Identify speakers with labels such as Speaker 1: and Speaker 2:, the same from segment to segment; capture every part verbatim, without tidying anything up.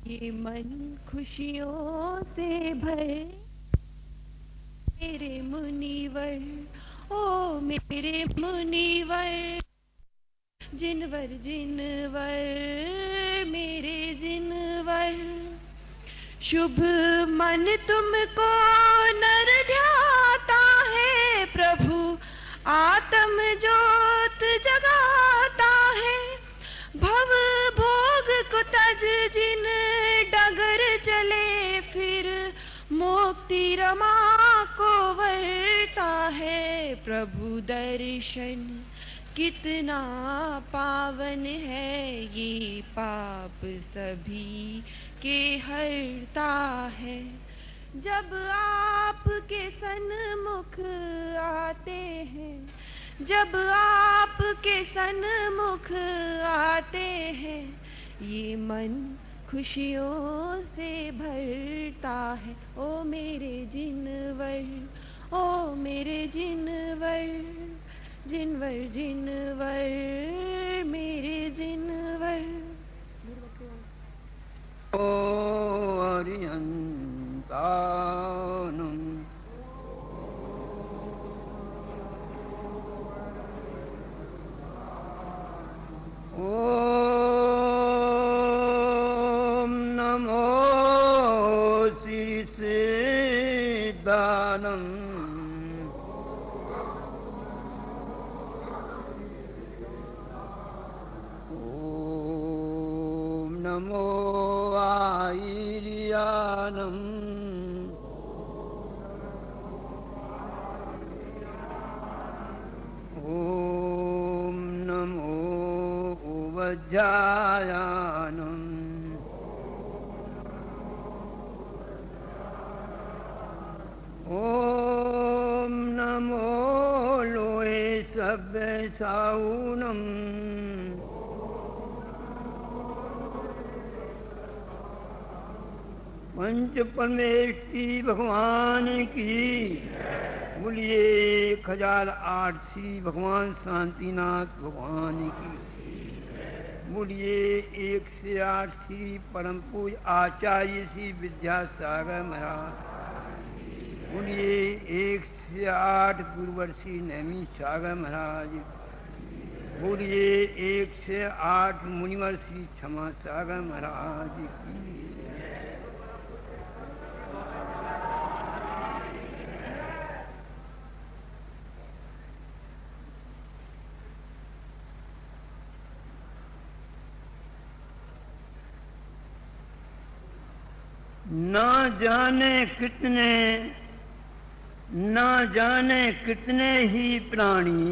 Speaker 1: ये मन खुशियों से भरे मेरे मुनिवर, ओ मेरे मुनिवर, जिनवर जिनवर मेरे जिनवर। शुभ मन तुमको नर ध्याता है प्रभु, आत्म ज्योत जगाता है। भव भोग को तज जिन डगर चले, फिर मुक्ति रमा को वरता है। प्रभु दर्शन कितना पावन है, ये पाप सभी के हरता है। जब आपके सन्मुख आते हैं, जब आपके सन्मुख आते हैं, ये मन खुशियों से भरता है। ओ मेरे जिनवर, ओ मेरे जिनवर, जिनवर जिनवर मेरे जिनवर।
Speaker 2: ओ हरिहंतानम ओम नमो श्री सिद्धानम ओम नमो आईरियानम ओम नमो वज्रायानम ओम नमो लोए सब साउनम पंच परमेष्टि भगवान की। बोलिए एक हजार आठ सी भगवान शांतिनाथ भगवान की। बोलिए एक से आठ श्री परम पूज आचार्य श्री विद्यासागर महाराज। बोलिए एक से आठ गुरुवर श्री नैमी सागर महाराज। बोलिए एक से आठ मुनिवर श्री क्षमा सागर महाराज की। ना जाने कितने ना जाने कितने ही प्राणी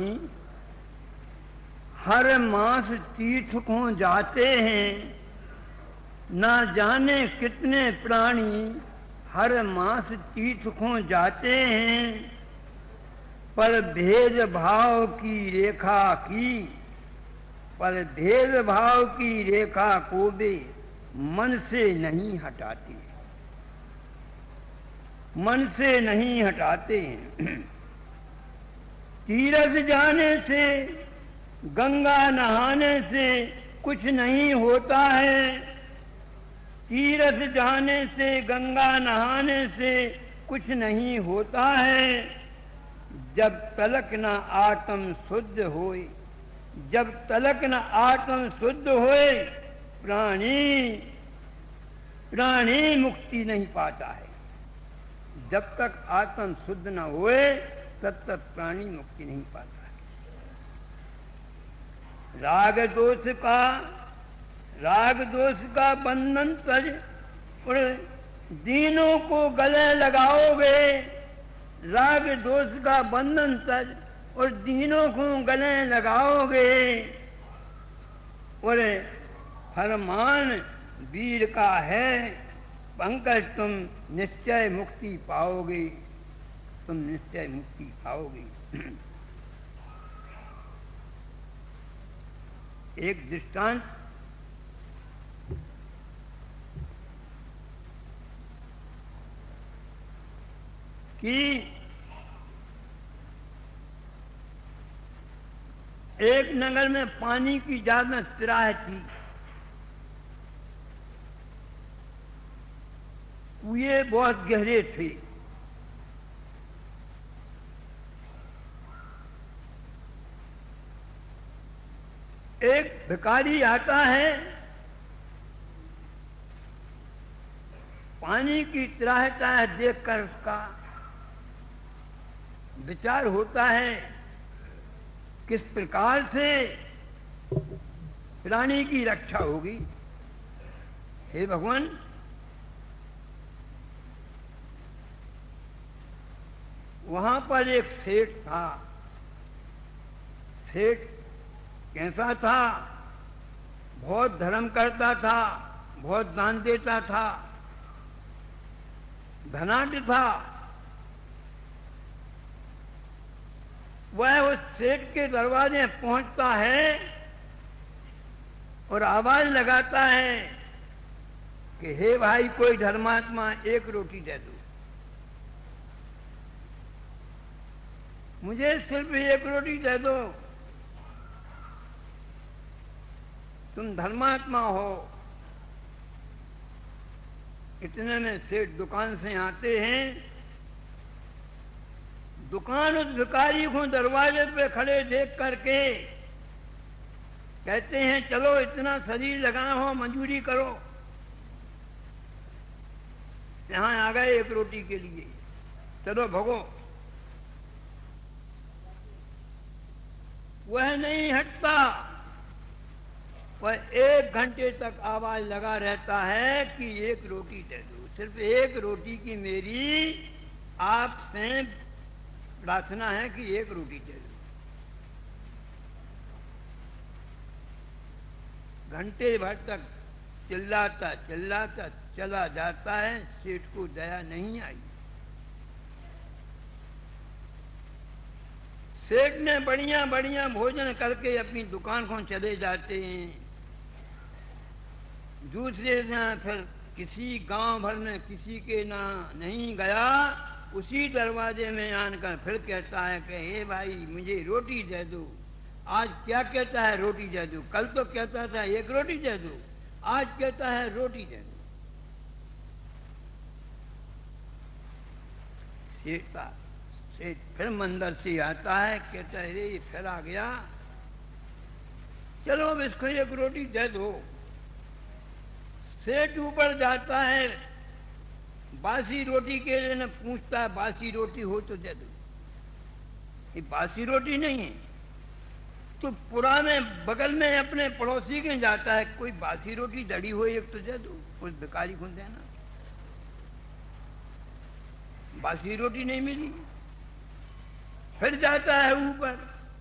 Speaker 2: हर मास तीर्थ को जाते हैं। ना जाने कितने प्राणी हर मास तीर्थ को जाते हैं, पर भेदभाव की रेखा की पर भेदभाव की रेखा को वे मन से नहीं हटाते मन से नहीं हटाते हैं। तीरथ जाने से, गंगा नहाने से कुछ नहीं होता है। तीरथ जाने से, गंगा नहाने से कुछ नहीं होता है। जब तलक न आत्म शुद्ध होए, जब तलक न आत्म शुद्ध होए, प्राणी प्राणी मुक्ति नहीं पाता है। जब तक आत्म शुद्ध न होए, तब तक प्राणी मुक्ति नहीं पाता है। राग दोष का राग दोष का बंधन तज और दीनों को गले लगाओगे। राग दोष का बंधन तज और दीनों को गले लगाओगे। और फरमान वीर का है, पंकज तुम निश्चय मुक्ति पाओगे, तुम निश्चय मुक्ति पाओगे। एक दृष्टांत कि एक नगर में पानी की ज्यादा त्राह थी। कुएं बहुत गहरे थे। एक भिखारी आता है, पानी की त्राहता है, देखकर उसका विचार होता है किस प्रकार से प्राणी की रक्षा होगी। हे भगवान, वहां पर एक सेठ था। सेठ कैसा था? बहुत धर्म करता था, बहुत दान देता था, धनाढ्य था। वह उस सेठ के दरवाजे पहुंचता है और आवाज लगाता है कि हे भाई, कोई धर्मात्मा, एक रोटी दे दो, मुझे सिर्फ एक रोटी दे दो। तुम धर्मात्मा हो। इतने में सेठ दुकान से आते हैं। दुकान उस भिखारी को दरवाजे पे खड़े देख करके कहते हैं, चलो इतना शरीर लगाना हो, मंजूरी करो, यहां आ गए एक रोटी के लिए, चलो भगो। वह नहीं हटता। वह एक घंटे तक आवाज लगा रहता है कि एक रोटी दे दो, सिर्फ एक रोटी की मेरी आपसे प्रार्थना है कि एक रोटी दे दो। घंटे भर तक चिल्लाता चिल्लाता चला जाता है। सेठ को दया नहीं आई। सेठ ने बढ़िया बढ़िया भोजन करके अपनी दुकान को चले जाते हैं। दूसरे दिन फिर किसी गांव भर में किसी के ना नहीं गया, उसी दरवाजे में आकर फिर कहता है कि हे भाई, मुझे रोटी दे दो। आज क्या कहता है? रोटी दे दो। कल तो कहता था एक रोटी दे दो, आज कहता है रोटी दे दो। सेठ सेठ फिर मंदिर से आता है, कहता है रे, ये फिर आ गया, चलो अब इसको एक रोटी दे दो। सेठ ऊपर जाता है, बासी रोटी के लिए न पूछता है, बासी रोटी हो तो दे दो। ये बासी रोटी नहीं है तो पुराने बगल में अपने पड़ोसी के जाता है, कोई बासी रोटी दड़ी हो एक तो दे दो, उस भिखारी को देना। बासी रोटी नहीं मिली। फिर जाता है ऊपर,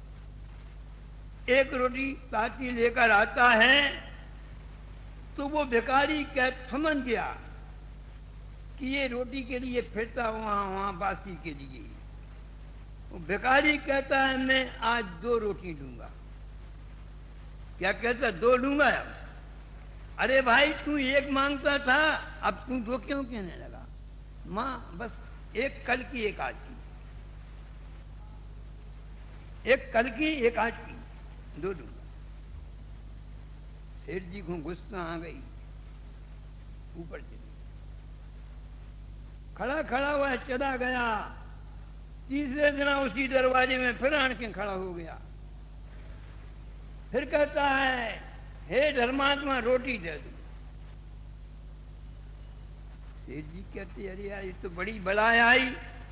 Speaker 2: एक रोटी ताती लेकर आता है तो वो भिखारी कह थमन गया कि ये रोटी के लिए फिरता वहां वहां बासी के लिए। वो भिखारी कहता है, मैं आज दो रोटी लूंगा। क्या कहता? दो लूंगा। अरे भाई, तू एक मांगता था, अब तू दो क्यों कहने लगा? मां, बस एक कल की एक आज की, एक कल की एक आज की, दो दूंगा। सेठ जी को गुस्सा आ गई, ऊपर चली। खड़ा खड़ा हुआ चला गया। तीसरे दिन उसी दरवाजे में फिर आन के खड़ा हो गया। फिर कहता है, हे धर्मात्मा, रोटी दे दो। सेठ जी कहते, अरे यार, ये तो बड़ी बड़ाई आई।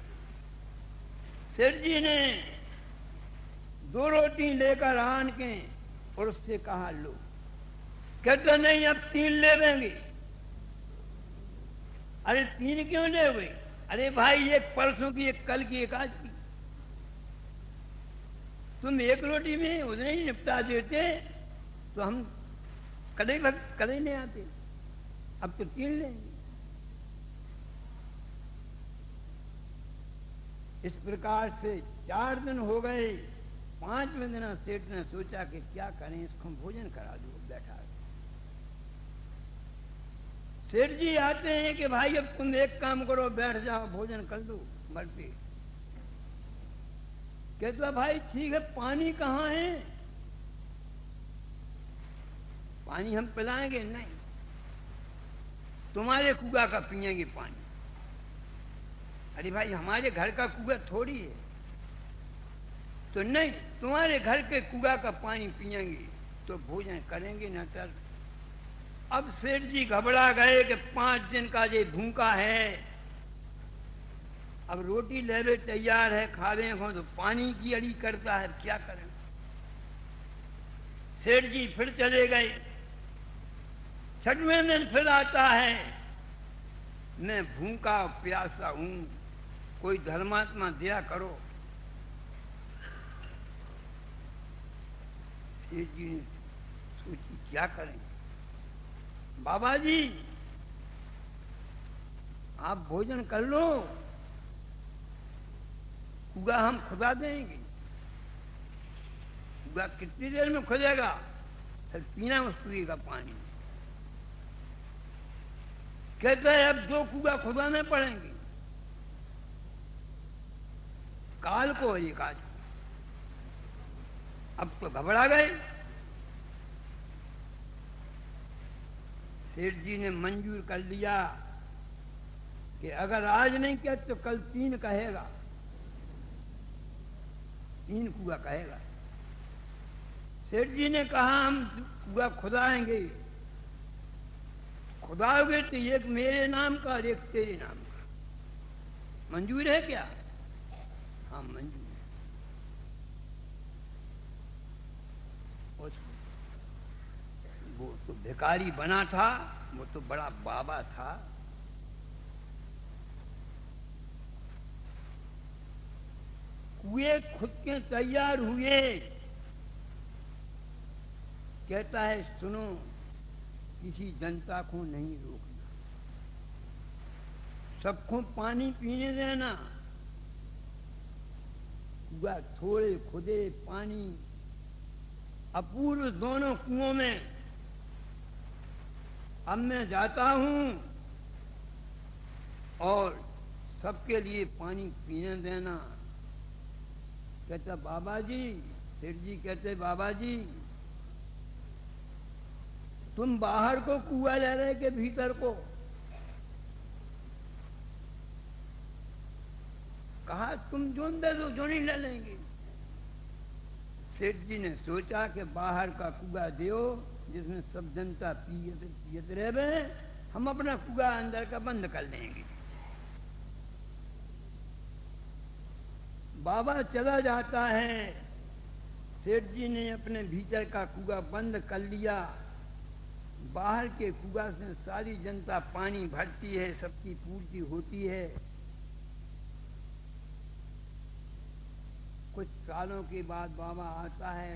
Speaker 2: सेठ जी ने दो रोटी लेकर आन के और उससे कहा, लो। कहता, नहीं, अब तीन ले लेंगे। अरे तीन क्यों ले हुए? अरे भाई, एक परसों की, एक कल की, एक आज की। तुम एक रोटी में उतने ही निपटा देते तो हम कदे कदे नहीं आते। अब तो तीन लेंगे। इस प्रकार से चार दिन हो गए। पांचवें दिन सेठ ने सोचा कि क्या करें, इसको भोजन करा दो। बैठा सेठ जी आते हैं कि भाई, अब तुम एक काम करो, बैठ जाओ, भोजन कर दो भरपेट। कहता, भाई ठीक है, पानी कहां है? पानी हम पिलाएंगे नहीं, तुम्हारे कुआ का पिएंगे पानी। अरे भाई हमारे घर का कुआं थोड़ी है। तो नहीं, तुम्हारे घर के कुआं का पानी पिएंगे तो भोजन करेंगे न तर। अब सेठ जी घबरा गए कि पांच दिन का ये भूखा है, अब रोटी लेवे तैयार है, खावे हो तो पानी की अड़ी करता है, क्या करें। सेठ जी फिर चले गए। छठवें दिन फिर आता है, मैं भूखा प्यासा हूं, कोई धर्मात्मा दया करो। सेठ जी ने सोची क्या करें। बाबा जी आप भोजन कर लो, कुआं हम खुदा देंगे। कुआं कितनी देर में खुदेगा, फिर पीना उस कुएं का पानी। कहता है अब दो कुआं खुदाने पड़ेंगे, काल को और एक आज। अब तो घबरा गए। सेठ जी ने मंजूर कर लिया कि अगर आज नहीं किया तो कल तीन कहेगा, तीन कुआं कहेगा। सेठ जी ने कहा हम कुआं खुदाएंगे। खुदाओगे तो एक मेरे नाम का और एक तेरे नाम का, मंजूर है क्या? हाँ मंजूर है। उस वो तो भिखारी बना था, वो तो बड़ा बाबा था। कुएं खुद के तैयार हुए। कहता है सुनो, किसी जनता को नहीं रोकना, सबको पानी पीने देना। कुआं थोड़े खुदे, पानी अपूर्व दोनों कुओं में। अब मैं जाता हूं और सबके लिए पानी पीने देना। कहता बाबा जी, सेठ जी कहते बाबा जी तुम बाहर को कुआं ले रहे के भीतर को? कहा तुम जोन दे दो, जो नहीं ले लेंगे। सेठ जी ने सोचा कि बाहर का कुआं दियो जिसमें सब जनता पियत पियत रहे, हम अपना कुआं अंदर का बंद कर लेंगे। बाबा चला जाता है। सेठ जी ने अपने भीतर का कुआं बंद कर लिया। बाहर के कुआं से सारी जनता पानी भरती है, सबकी पूर्ति होती है। कुछ सालों के बाद बाबा आता है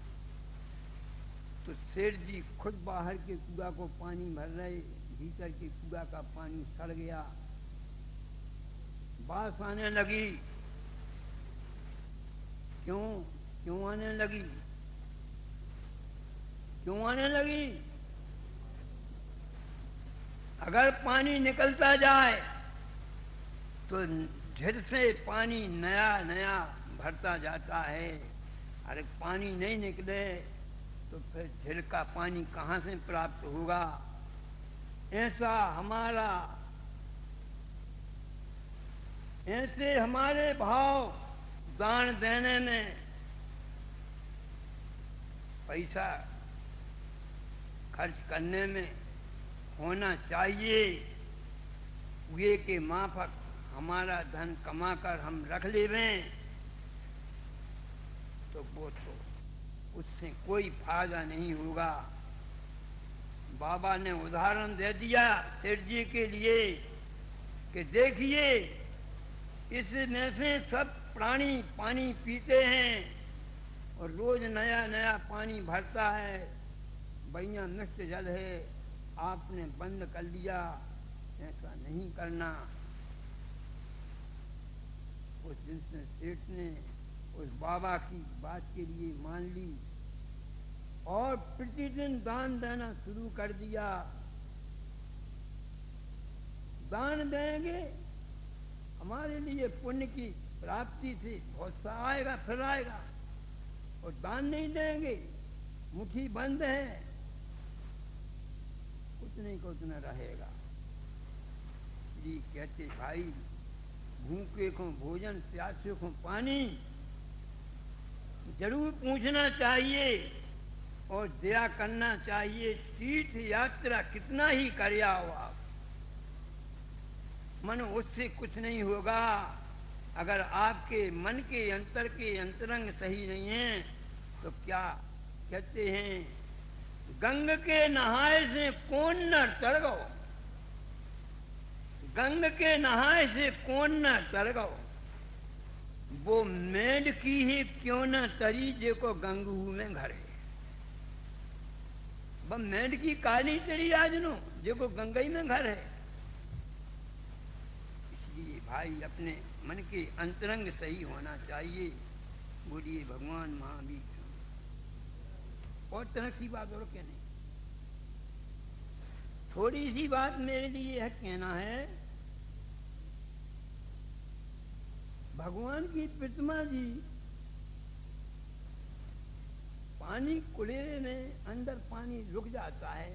Speaker 2: तो सेठ जी खुद बाहर के कुआं को पानी भर रहे, भीतर के कुआं का पानी सड़ गया, बास आने लगी। क्यों क्यों आने लगी? क्यों आने लगी? अगर पानी निकलता जाए तो झिर से पानी नया नया भरता जाता है। अरे पानी नहीं निकले तो फिर झिर का पानी कहां से प्राप्त होगा? ऐसा हमारा ऐसे हमारे भाव दान देने में, पैसा खर्च करने में होना चाहिए। कुएं के माफक हमारा धन कमाकर हम रख लेवें तो वो तो उससे कोई फायदा नहीं होगा। बाबा ने उदाहरण दे दिया सेठ जी के लिए कि देखिए इसमें से सब प्राणी पानी पीते हैं और रोज नया नया पानी भरता है, बढ़िया मिष्ट जल है, आपने बंद कर लिया, ऐसा नहीं करना। उस दिन से सेठ ने उस बाबा की बात के लिए मान ली और प्रतिदिन दान देना शुरू कर दिया। दान देंगे हमारे लिए पुण्य की प्राप्ति से बहुत सा आएगा, फिर आएगा, और दान नहीं देंगे, मुट्ठी बंद है, कुछ नहीं कुछ न रहेगा। जी कहते भाई भूखे को भोजन, प्यासे को पानी जरूर पूछना चाहिए और दया करना चाहिए। तीर्थ यात्रा कितना ही कर आओ आप, मन उससे कुछ नहीं होगा। अगर आपके मन के अंतर के अंतरंग सही नहीं है तो क्या कहते हैं, गंग के नहाए से कौन न तर गो, गंग के नहाए से कौन न तर गो, वो मेढ की ही क्यों न तरी जेको गंगू में घर है। वह मेढ की काली तरी आज नो जेको गंगई में घर है। इसलिए भाई अपने मन के अंतरंग सही होना चाहिए। बोलिए भगवान महावीर। और तरह की बात और क्या नहीं, थोड़ी सी बात मेरे लिए यह कहना है, भगवान की प्रतिमा जी पानी कुलेरे में अंदर पानी रुक जाता है,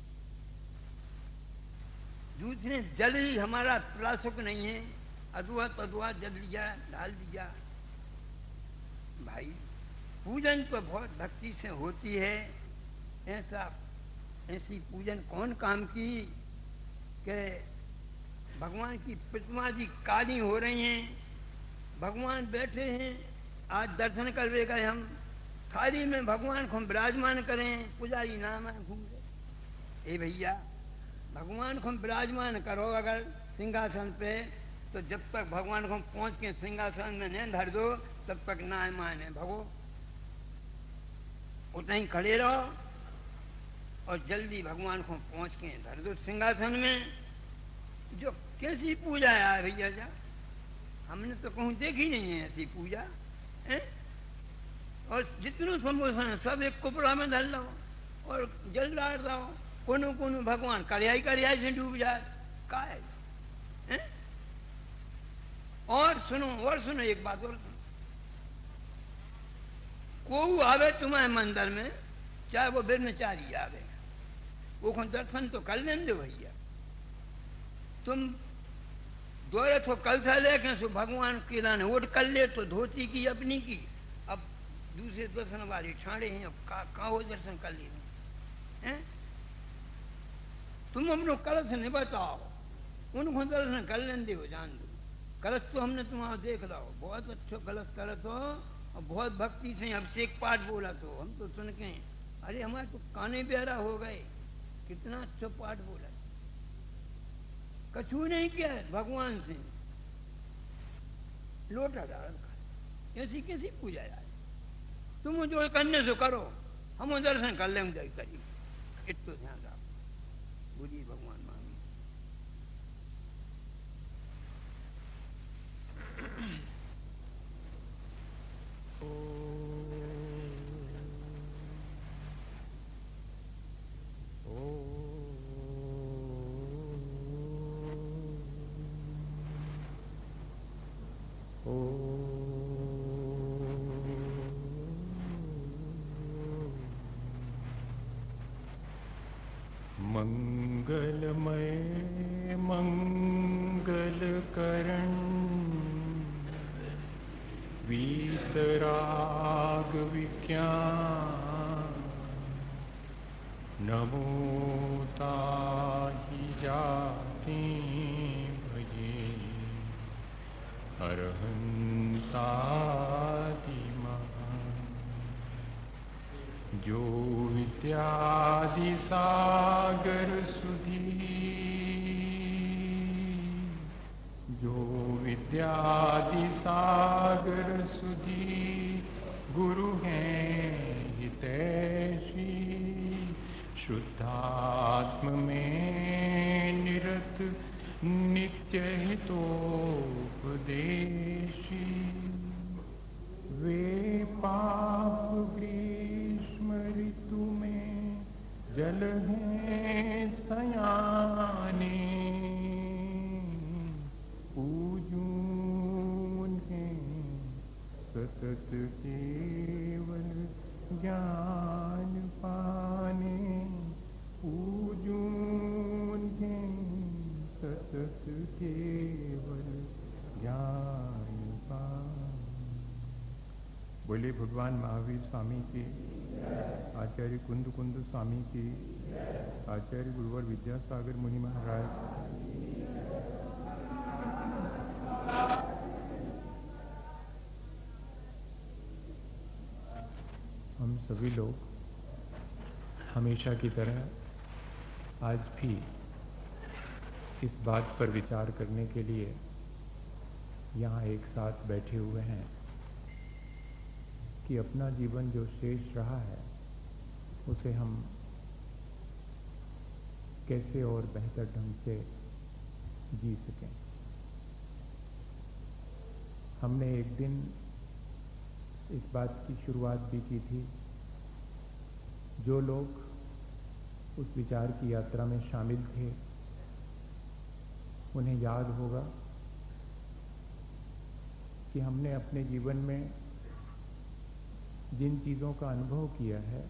Speaker 2: दूसरे जल ही हमारा प्लासुक नहीं है, अधुआ तधुआ जल लिया डाल दिया। भाई पूजन तो बहुत भक्ति से होती है, ऐसा ऐसी पूजन कौन काम की कि भगवान की प्रतिमा जी काली हो रही हैं, भगवान बैठे हैं। आज दर्शन करवे गए हम, थाली में भगवान को विराजमान करें, पुजारी नाम घूम रहे। ए भैया, भगवान को विराजमान करो अगर सिंहासन पे, तो जब तक भगवान को पहुंच के सिंहासन में नहीं धर दो तब तक ना माने भगो। उतना ही खड़े रहो और जल्दी भगवान को पहुंच के धर दो सिंहासन में। जो कैसी पूजा है भैया जा, हमने तो कहूं देखी नहीं है ऐसी पूजा है। और जितने समोसा सब एक कुपड़ा में धर लो और जल डाल दो, कोनो कोनो भगवान करियाई करियाई से डूब जाए का है, है? और सुनो और सुनो एक बात और सुनो, को आवे तुम्हारे मंदिर में, चाहे वो ब्रह्मचारी आवे, वो को दर्शन तो कर लेंगे भैया। तुम दौरे तो कल था लेके सो भगवान की लाने वोट कर ले तो धोती की अपनी की, अब दूसरे दर्शन वाले ठाणे हैं, अब का, का वो दर्शन कर ले हैं? तुम अपनो कलश नहीं बताओ, उनको दर्शन कर लेंगे हो जान दो। कलश तो हमने तुम्हारा देख लो, बहुत अच्छा कलश करत हो और बहुत भक्ति से अभिषेक पाठ बोला तो हम तो सुन के अरे हमारे तो काने प्यारा हो गए, कितना अच्छा पाठ बोला। कछू नहीं किया भगवान से, लोटा डाल कैसी कैसी पूजा है। तुम जो करने से करो, हम दर्शन कर ले करी, इतना ध्यान रखो। बुझी भगवान मांगी।
Speaker 3: मंगलमय मंगल करण वीतराग विज्ञान नमो ताहि जाति भजे अरहंतादि महान। जो विद्यादि सागर सुधी, जो विद्यादि सागर सुधी गुरु हैं हितैषी, शुद्धात्म में निरत नित्य हितोपदेशी। वे पाप ग्रीष्म ऋतु में जल हैं सयाने, पूजून हैं सतत केवल ज्ञान पाने, पूजून हैं सतत केवल ज्ञान भगवान महावीर स्वामी की, आचार्य कुंद कुंद स्वामी की, आचार्य गुरुवर विद्यासागर मुनि महाराज, हम सभी लोग हमेशा की तरह आज भी इस बात पर विचार करने के लिए यहाँ एक साथ बैठे हुए हैं कि अपना जीवन जो शेष रहा है उसे हम कैसे और बेहतर ढंग से जी सकें। हमने एक दिन इस बात की शुरुआत भी की थी, जो लोग उस विचार की यात्रा में शामिल थे उन्हें याद होगा कि हमने अपने जीवन में जिन चीज़ों का अनुभव किया है,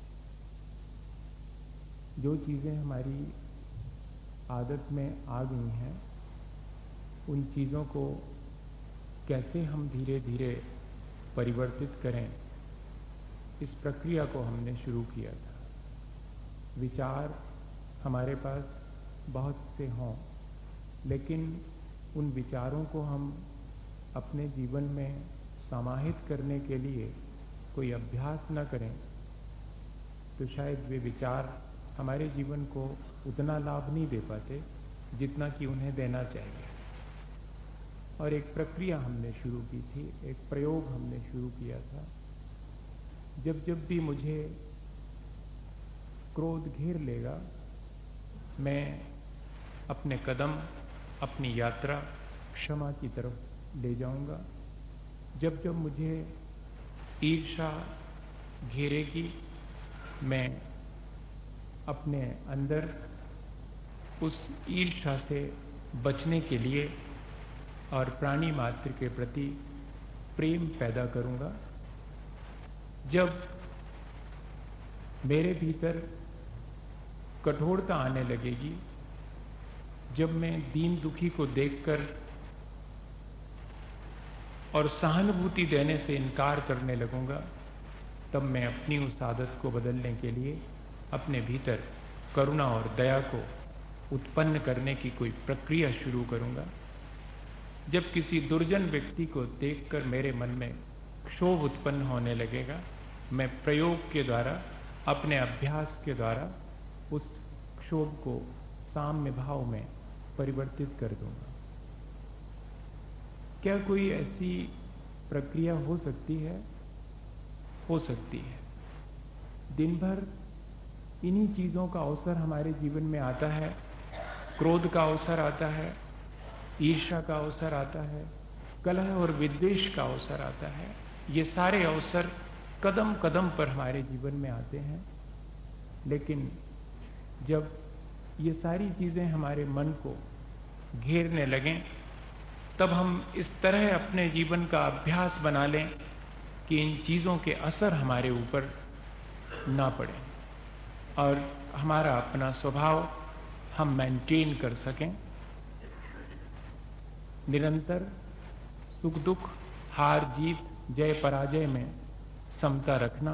Speaker 3: जो चीज़ें हमारी आदत में आ गई हैं, उन चीज़ों को कैसे हम धीरे धीरे परिवर्तित करें, इस प्रक्रिया को हमने शुरू किया था। विचार हमारे पास बहुत से हों, लेकिन उन विचारों को हम अपने जीवन में समाहित करने के लिए कोई अभ्यास न करें तो शायद वे विचार हमारे जीवन को उतना लाभ नहीं दे पाते जितना कि उन्हें देना चाहिए। और एक प्रक्रिया हमने शुरू की थी, एक प्रयोग हमने शुरू किया था। जब जब भी मुझे क्रोध घेर लेगा, मैं अपने कदम, अपनी यात्रा क्षमा की तरफ ले जाऊंगा। जब जब मुझे ईर्ष्या घेरेगी, मैं अपने अंदर उस ईर्ष्या से बचने के लिए और प्राणी मात्र के प्रति प्रेम पैदा करूंगा। जब मेरे भीतर कठोरता आने लगेगी, जब मैं दीन दुखी को देखकर और सहानुभूति देने से इनकार करने लगूंगा, तब मैं अपनी उस आदत को बदलने के लिए अपने भीतर करुणा और दया को उत्पन्न करने की कोई प्रक्रिया शुरू करूंगा। जब किसी दुर्जन व्यक्ति को देखकर मेरे मन में क्षोभ उत्पन्न होने लगेगा, मैं प्रयोग के द्वारा, अपने अभ्यास के द्वारा उस क्षोभ को साम्य भाव में परिवर्तित कर दूंगा। क्या कोई ऐसी प्रक्रिया हो सकती है? हो सकती है। दिन भर इन्हीं चीजों का अवसर हमारे जीवन में आता है। क्रोध का अवसर आता है, ईर्ष्या का अवसर आता है, कलह और विद्वेष का अवसर आता है। ये सारे अवसर कदम कदम पर हमारे जीवन में आते हैं। लेकिन जब ये सारी चीजें हमारे मन को घेरने लगें, तब हम इस तरह अपने जीवन का अभ्यास बना लें कि इन चीजों के असर हमारे ऊपर ना पड़े और हमारा अपना स्वभाव हम मेंटेन कर सकें। निरंतर सुख दुख, हार जीत, जय पराजय में समता रखना,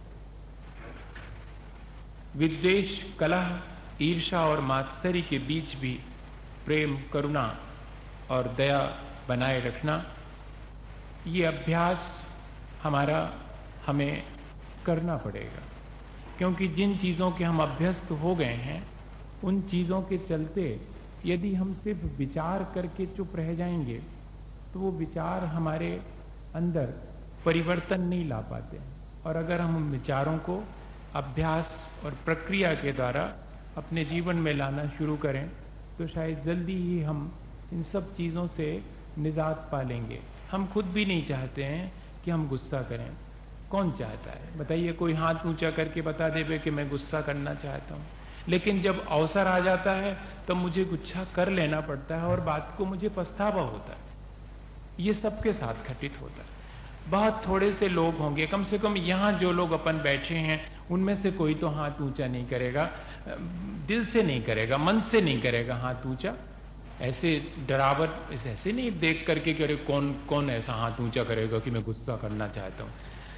Speaker 3: विद्वेष, कलह, ईर्ष्या और मात्सर्य के बीच भी प्रेम, करुणा और दया बनाए रखना, ये अभ्यास हमारा हमें करना पड़ेगा। क्योंकि जिन चीज़ों के हम अभ्यस्त हो गए हैं, उन चीज़ों के चलते यदि हम सिर्फ विचार करके चुप रह जाएंगे तो वो विचार हमारे अंदर परिवर्तन नहीं ला पाते। और अगर हम उन विचारों को अभ्यास और प्रक्रिया के द्वारा अपने जीवन में लाना शुरू करें तो शायद जल्दी ही हम इन सब चीज़ों से निजात पा लेंगे। हम खुद भी नहीं चाहते हैं कि हम गुस्सा करें। कौन चाहता है? बताइए, कोई हाथ ऊंचा करके बता देवे कि मैं गुस्सा करना चाहता हूँ। लेकिन जब अवसर आ जाता है तो मुझे गुस्सा कर लेना पड़ता है और बात को मुझे पछतावा होता है। ये सबके साथ घटित होता है। बहुत थोड़े से लोग होंगे, कम से कम यहाँ जो लोग अपन बैठे हैं उनमें से कोई तो हाथ ऊंचा नहीं करेगा, दिल से नहीं करेगा, मन से नहीं करेगा हाथ ऊंचा। ऐसे डरावट ऐसे नहीं देख करके कि अरे कौन कौन ऐसा हाथ ऊंचा करेगा कि मैं गुस्सा करना चाहता हूँ।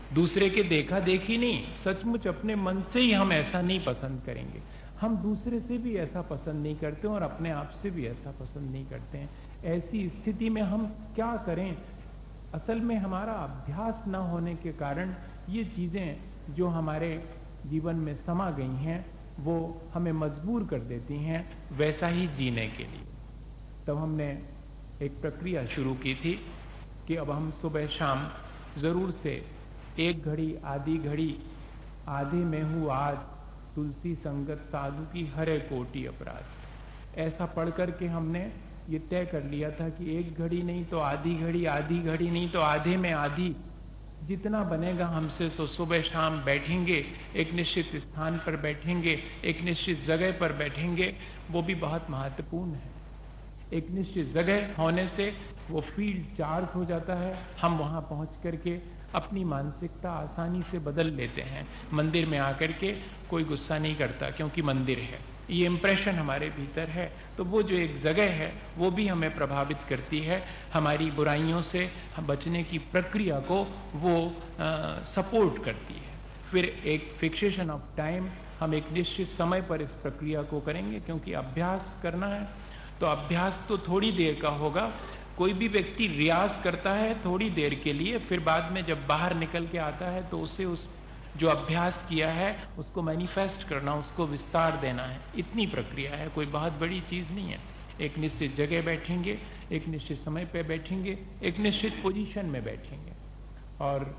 Speaker 3: दूसरे के देखा देखी नहीं, सचमुच अपने मन से ही हम ऐसा नहीं पसंद करेंगे। हम दूसरे से भी ऐसा पसंद नहीं करते और अपने आप से भी ऐसा पसंद नहीं करते हैं। ऐसी स्थिति में हम क्या करें? असल में हमारा अभ्यास न होने के कारण ये चीजें जो हमारे जीवन में समा गई हैं वो हमें मजबूर कर देती हैं वैसा ही जीने के लिए। तब हमने एक प्रक्रिया शुरू की थी कि अब हम सुबह शाम जरूर से एक घड़ी, आधी घड़ी, आधे में हूँ आज, तुलसी संगत साधु की हरे कोटि अपराध, ऐसा पढ़ करके हमने ये तय कर लिया था कि एक घड़ी नहीं तो आधी घड़ी, आधी घड़ी नहीं तो आधे में आधी, जितना बनेगा हमसे सो सुबह शाम बैठेंगे, एक निश्चित स्थान पर बैठेंगे, एक निश्चित जगह पर बैठेंगे। वो भी बहुत महत्वपूर्ण है। एक निश्चित जगह होने से वो फील्ड चार्ज हो जाता है, हम वहां पहुंच करके अपनी मानसिकता आसानी से बदल लेते हैं। मंदिर में आकर के कोई गुस्सा नहीं करता क्योंकि मंदिर है, ये इंप्रेशन हमारे भीतर है। तो वो जो एक जगह है वो भी हमें प्रभावित करती है, हमारी बुराइयों से बचने की प्रक्रिया को वो आ, सपोर्ट करती है। फिर एक फिक्सेशन ऑफ टाइम, हम एक निश्चित समय पर इस प्रक्रिया को करेंगे क्योंकि अभ्यास करना है। तो अभ्यास तो थोड़ी देर का होगा। कोई भी व्यक्ति रियाज करता है थोड़ी देर के लिए, फिर बाद में जब बाहर निकल के आता है तो उसे उस जो अभ्यास किया है उसको मैनिफेस्ट करना, उसको विस्तार देना है। इतनी प्रक्रिया है, कोई बहुत बड़ी चीज नहीं है। एक निश्चित जगह बैठेंगे, एक निश्चित समय पे बैठेंगे, एक निश्चित पोजीशन में बैठेंगे और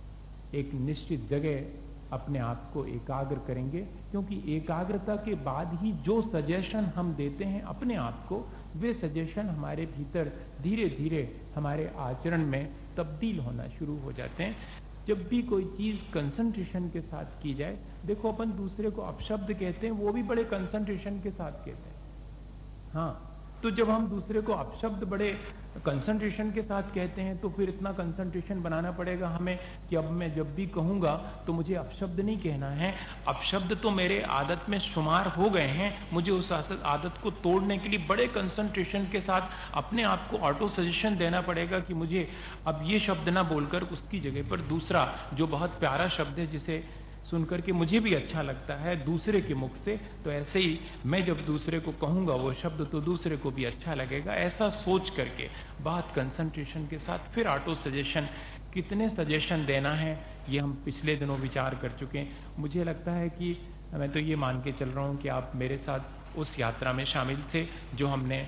Speaker 3: एक निश्चित जगह अपने आप को एकाग्र करेंगे, क्योंकि एकाग्रता के बाद ही जो सजेशन हम देते हैं अपने आप को, वे सजेशन हमारे भीतर धीरे धीरे हमारे आचरण में तब्दील होना शुरू हो जाते हैं। जब भी कोई चीज कंसंट्रेशन के साथ की जाए, देखो अपन दूसरे को अपशब्द कहते हैं, वो भी बड़े कंसंट्रेशन के साथ कहते हैं। हाँ, तो जब हम दूसरे को अपशब्द बड़े कंसंट्रेशन के साथ कहते हैं तो फिर इतना कंसंट्रेशन बनाना पड़ेगा हमें कि अब मैं जब भी कहूंगा तो मुझे अपशब्द नहीं कहना है। अपशब्द तो मेरे आदत में शुमार हो गए हैं, मुझे उस आदत को तोड़ने के लिए बड़े कंसंट्रेशन के साथ अपने आप को ऑटो सजेशन देना पड़ेगा कि मुझे अब ये शब्द ना बोलकर उसकी जगह पर दूसरा जो बहुत प्यारा शब्द है जिसे सुनकर के मुझे भी अच्छा लगता है दूसरे के मुख से, तो ऐसे ही मैं जब दूसरे को कहूंगा वो शब्द तो दूसरे को भी अच्छा लगेगा। ऐसा सोच करके बहुत कंसंट्रेशन के साथ फिर ऑटो सजेशन, कितने सजेशन देना है ये हम पिछले दिनों विचार कर चुके हैं। मुझे लगता है कि मैं तो ये मान के चल रहा हूं कि आप मेरे साथ उस यात्रा में शामिल थे जो हमने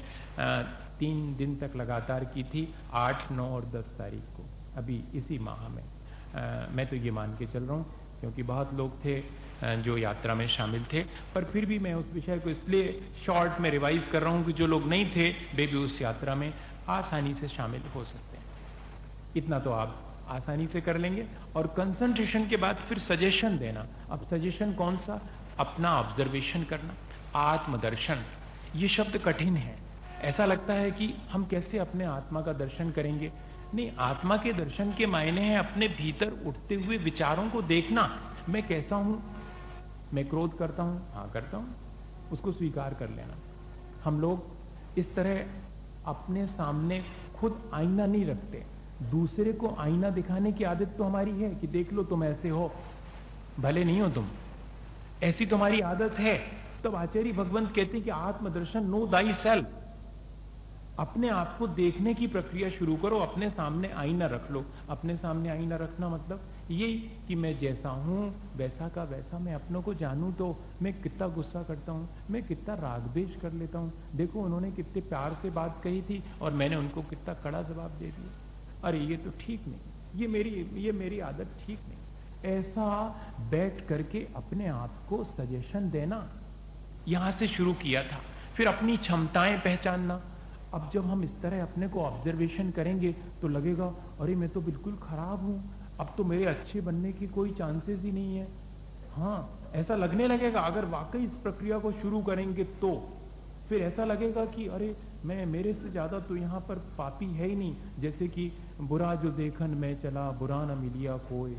Speaker 3: तीन दिन तक लगातार की थी, आठ, नौ और दस तारीख को, अभी इसी माह में। आ, मैं तो ये मान के चल रहा हूं क्योंकि बहुत लोग थे जो यात्रा में शामिल थे, पर फिर भी मैं उस विषय को इसलिए शॉर्ट में रिवाइज कर रहा हूं कि जो लोग नहीं थे वे भी उस यात्रा में आसानी से शामिल हो सकते हैं। इतना तो आप आसानी से कर लेंगे। और कंसंट्रेशन के बाद फिर सजेशन देना। अब सजेशन कौन सा? अपना ऑब्जर्वेशन करना, आत्मदर्शन। ये शब्द कठिन है, ऐसा लगता है कि हम कैसे अपने आत्मा का दर्शन करेंगे। नहीं, आत्मा के दर्शन के मायने हैं अपने भीतर उठते हुए विचारों को देखना। मैं कैसा हूं? मैं क्रोध करता हूं, हाँ करता हूं, उसको स्वीकार कर लेना। हम लोग इस तरह अपने सामने खुद आईना नहीं रखते, दूसरे को आईना दिखाने की आदत तो हमारी है कि देख लो तुम ऐसे हो, भले नहीं हो तुम, ऐसी तुम्हारी आदत है। तब आचार्य भगवंत कहते हैं कि आत्मदर्शन, नो दाई सेल्फ, अपने आप को देखने की प्रक्रिया शुरू करो, अपने सामने आईना रख लो। अपने सामने आईना रखना मतलब यही कि मैं जैसा हूं वैसा का वैसा मैं अपनों को जानूं, तो मैं कितना गुस्सा करता हूं, मैं कितना राग द्वेष कर लेता हूं, देखो उन्होंने कितने प्यार से बात कही थी और मैंने उनको कितना कड़ा जवाब दे दिया, अरे ये तो ठीक नहीं, ये मेरी ये मेरी आदत ठीक नहीं। ऐसा बैठ करके अपने आप को सजेशन देना, यहां से शुरू किया था। फिर अपनी क्षमताएं पहचानना। अब जब हम इस तरह अपने को ऑब्जर्वेशन करेंगे तो लगेगा अरे मैं तो बिल्कुल खराब हूं, अब तो मेरे अच्छे बनने की कोई चांसेस ही नहीं है। हाँ, ऐसा लगने लगेगा अगर वाकई इस प्रक्रिया को शुरू करेंगे तो। फिर ऐसा लगेगा कि अरे मैं, मेरे से ज्यादा तो यहाँ पर पापी है ही नहीं। जैसे कि बुरा जो देखन में चला, बुरा न मिलिया कोई,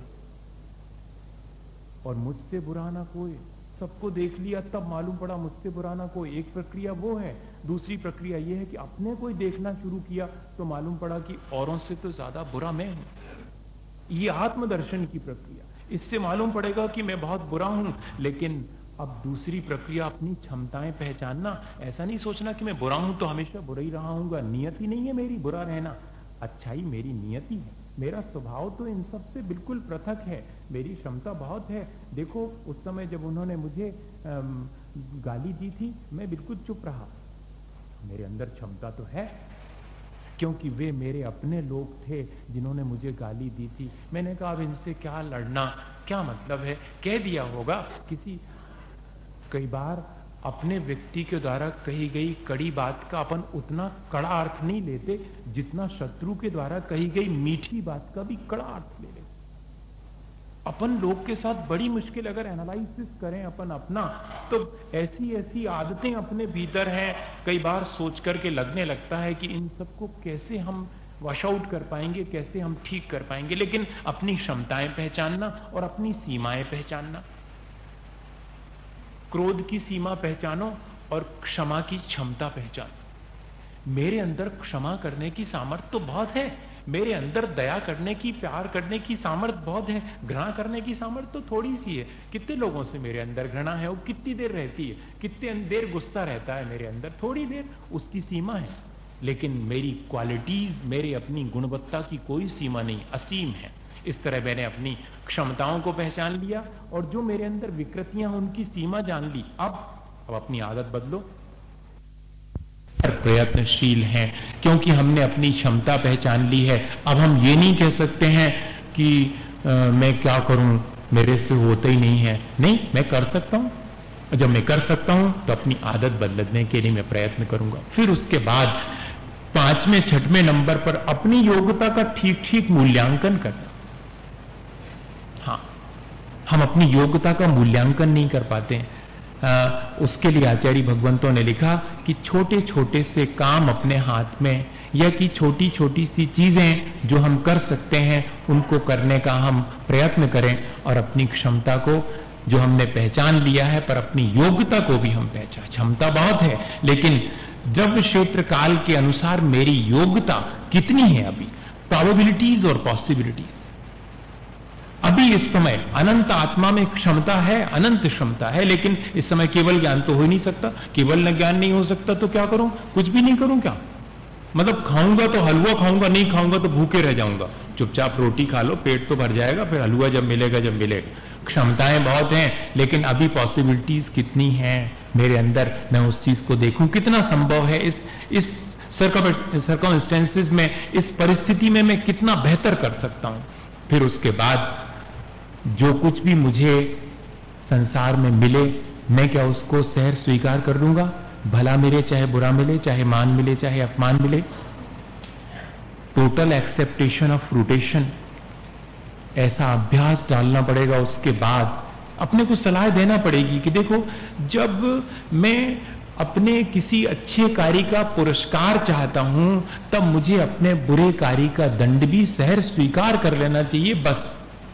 Speaker 3: और मुझसे बुरा ना कोई। सबको देख लिया तब मालूम पड़ा मुझसे बुरा ना कोई। एक प्रक्रिया वो है। दूसरी प्रक्रिया ये है कि अपने को देखना शुरू किया तो मालूम पड़ा कि औरों से तो ज्यादा बुरा मैं हूं। ये आत्मदर्शन की प्रक्रिया। इससे मालूम पड़ेगा कि मैं बहुत बुरा हूं, लेकिन अब दूसरी प्रक्रिया अपनी क्षमताएं पहचानना। ऐसा नहीं सोचना कि मैं बुरा हूं तो हमेशा बुरा ही रहा हूंगा। नियति नहीं है मेरी बुरा रहना, अच्छाई मेरी नियति है। मेरा स्वभाव तो इन सब से बिल्कुल पृथक है, मेरी क्षमता बहुत है। देखो उस समय जब उन्होंने मुझे अम, गाली दी थी, मैं बिल्कुल चुप रहा। मेरे अंदर क्षमता तो है, क्योंकि वे मेरे अपने लोग थे जिन्होंने मुझे गाली दी थी। मैंने कहा अब इनसे क्या लड़ना, क्या मतलब है, कह दिया होगा किसी। कई बार अपने व्यक्ति के द्वारा कही गई कड़ी बात का अपन उतना कड़ा अर्थ नहीं लेते जितना शत्रु के द्वारा कही गई मीठी बात का भी कड़ा अर्थ ले लेते। अपन लोग के साथ बड़ी मुश्किल अगर एनालिसिस करें अपन अपना, तो ऐसी ऐसी आदतें अपने भीतर हैं, कई बार सोच करके लगने लगता है कि इन सबको कैसे हम वॉश आउट कर पाएंगे, कैसे हम ठीक कर पाएंगे। लेकिन अपनी क्षमताएं पहचानना और अपनी सीमाएं पहचानना। क्रोध की सीमा पहचानो और क्षमा की क्षमता पहचानो। मेरे अंदर क्षमा करने की सामर्थ्य तो बहुत है, मेरे अंदर दया करने की, प्यार करने की सामर्थ्य बहुत है। घृणा करने की सामर्थ्य तो थोड़ी सी है। कितने लोगों से मेरे अंदर घृणा है, वो कितनी देर रहती है, कितनी देर गुस्सा रहता है मेरे अंदर, थोड़ी देर, उसकी सीमा है। लेकिन मेरी क्वालिटीज, मेरे अपनी गुणवत्ता की कोई सीमा नहीं, असीम है। इस तरह मैंने अपनी क्षमताओं को पहचान लिया और जो मेरे अंदर विकृतियां हैं उनकी सीमा जान ली। अब अब अपनी आदत बदलो, प्रयत्नशील हैं, क्योंकि हमने अपनी क्षमता पहचान ली है। अब हम ये नहीं कह सकते हैं कि आ, मैं क्या करूं, मेरे से होता ही नहीं है। नहीं, मैं कर सकता हूं। जब मैं कर सकता हूं तो अपनी आदत बदलने के लिए मैं प्रयत्न करूंगा। फिर उसके बाद पांचवें छठवें नंबर पर अपनी योग्यता का ठीक ठीक मूल्यांकन करना। हाँ, हम अपनी योग्यता का मूल्यांकन नहीं कर पाते हैं। आ, उसके लिए आचार्य भगवंतों ने लिखा कि छोटे छोटे से काम अपने हाथ में, या कि छोटी छोटी सी चीजें जो हम कर सकते हैं उनको करने का हम प्रयत्न करें, और अपनी क्षमता को जो हमने पहचान लिया है, पर अपनी योग्यता को भी हम पहचान। क्षमता बहुत है, लेकिन द्रव्य क्षेत्र काल के अनुसार मेरी योग्यता कितनी है अभी, प्रोबेबिलिटीज और पॉसिबिलिटीज। अभी इस समय अनंत आत्मा में क्षमता है, अनंत क्षमता है, लेकिन इस समय केवल ज्ञान तो हो ही नहीं सकता। केवल न ज्ञान नहीं हो सकता तो क्या करूं, कुछ भी नहीं करूं क्या? मतलब खाऊंगा तो हलवा खाऊंगा, नहीं खाऊंगा तो भूखे रह जाऊंगा। चुपचाप रोटी खा लो, पेट तो भर जाएगा, फिर हलवा जब मिलेगा जब मिलेगा। क्षमताएं बहुत हैं, लेकिन अभी पॉसिबिलिटीज कितनी हैं मेरे अंदर, मैं उस चीज को देखूं कितना संभव है। इस इस सर्कमस्टेंसेस में, इस परिस्थिति में मैं कितना बेहतर कर सकता हूं। फिर उसके बाद जो कुछ भी मुझे संसार में मिले, मैं क्या उसको सहर्ष स्वीकार कर लूंगा? भला मिले चाहे बुरा मिले, चाहे मान मिले चाहे अपमान मिले। टोटल एक्सेप्टेशन ऑफ फ्रूटेशन, ऐसा अभ्यास डालना पड़ेगा। उसके बाद अपने को सलाह देना पड़ेगी कि देखो, जब मैं अपने किसी अच्छे कार्य का पुरस्कार चाहता हूं, तब मुझे अपने बुरे कार्य का दंड भी सहर्ष स्वीकार कर लेना चाहिए। बस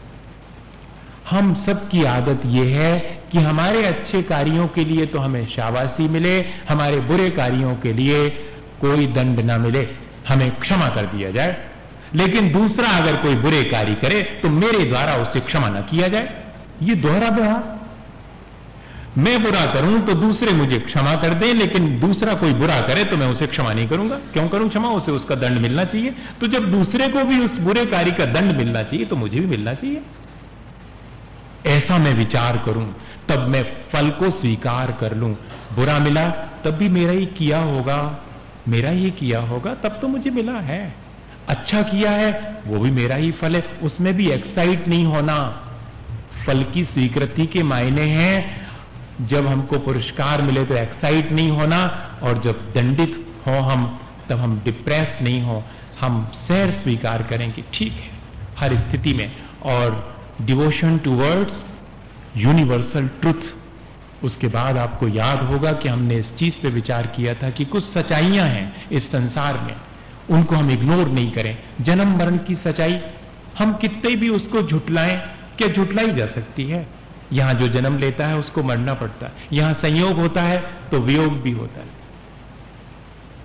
Speaker 3: हम सब की आदत यह है कि हमारे अच्छे कार्यों के लिए तो हमें शाबाशी मिले, हमारे बुरे कार्यों के लिए कोई दंड ना मिले, हमें क्षमा कर दिया जाए। लेकिन दूसरा अगर कोई बुरे कार्य करे तो मेरे द्वारा उसे क्षमा न किया जाए। ये दोहरा व्यवहार, मैं बुरा करूं तो दूसरे मुझे क्षमा कर दें, लेकिन दूसरा कोई बुरा करे तो मैं उसे क्षमा नहीं करूंगा। क्यों करूं क्षमा? उसे उसका दंड मिलना चाहिए। तो जब दूसरे को भी उस बुरे कार्य का दंड मिलना चाहिए तो मुझे भी मिलना चाहिए। ऐसा मैं विचार करूं, तब मैं फल को स्वीकार कर लूं। बुरा मिला तब भी मेरा ही किया होगा, मेरा ही किया होगा, तब तो मुझे मिला है। अच्छा किया है वो भी मेरा ही फल है, उसमें भी एक्साइट नहीं होना। फल की स्वीकृति के मायने हैं, जब हमको पुरस्कार मिले तो एक्साइट नहीं होना, और जब दंडित हो हम तब हम डिप्रेस नहीं हो, हम सैर स्वीकार करेंगे, ठीक है हर स्थिति में। और डिवोशन टूवर्ड्स यूनिवर्सल ट्रुथ। उसके बाद आपको याद होगा कि हमने इस चीज पे विचार किया था कि कुछ सच्चाइयां हैं इस संसार में, उनको हम इग्नोर नहीं करें। जन्म मरण की सच्चाई हम कितने भी उसको झुटलाएं, क्या झुटलाई जा सकती है? यहां जो जन्म लेता है उसको मरना पड़ता है, यहां संयोग होता है तो वियोग भी होता है,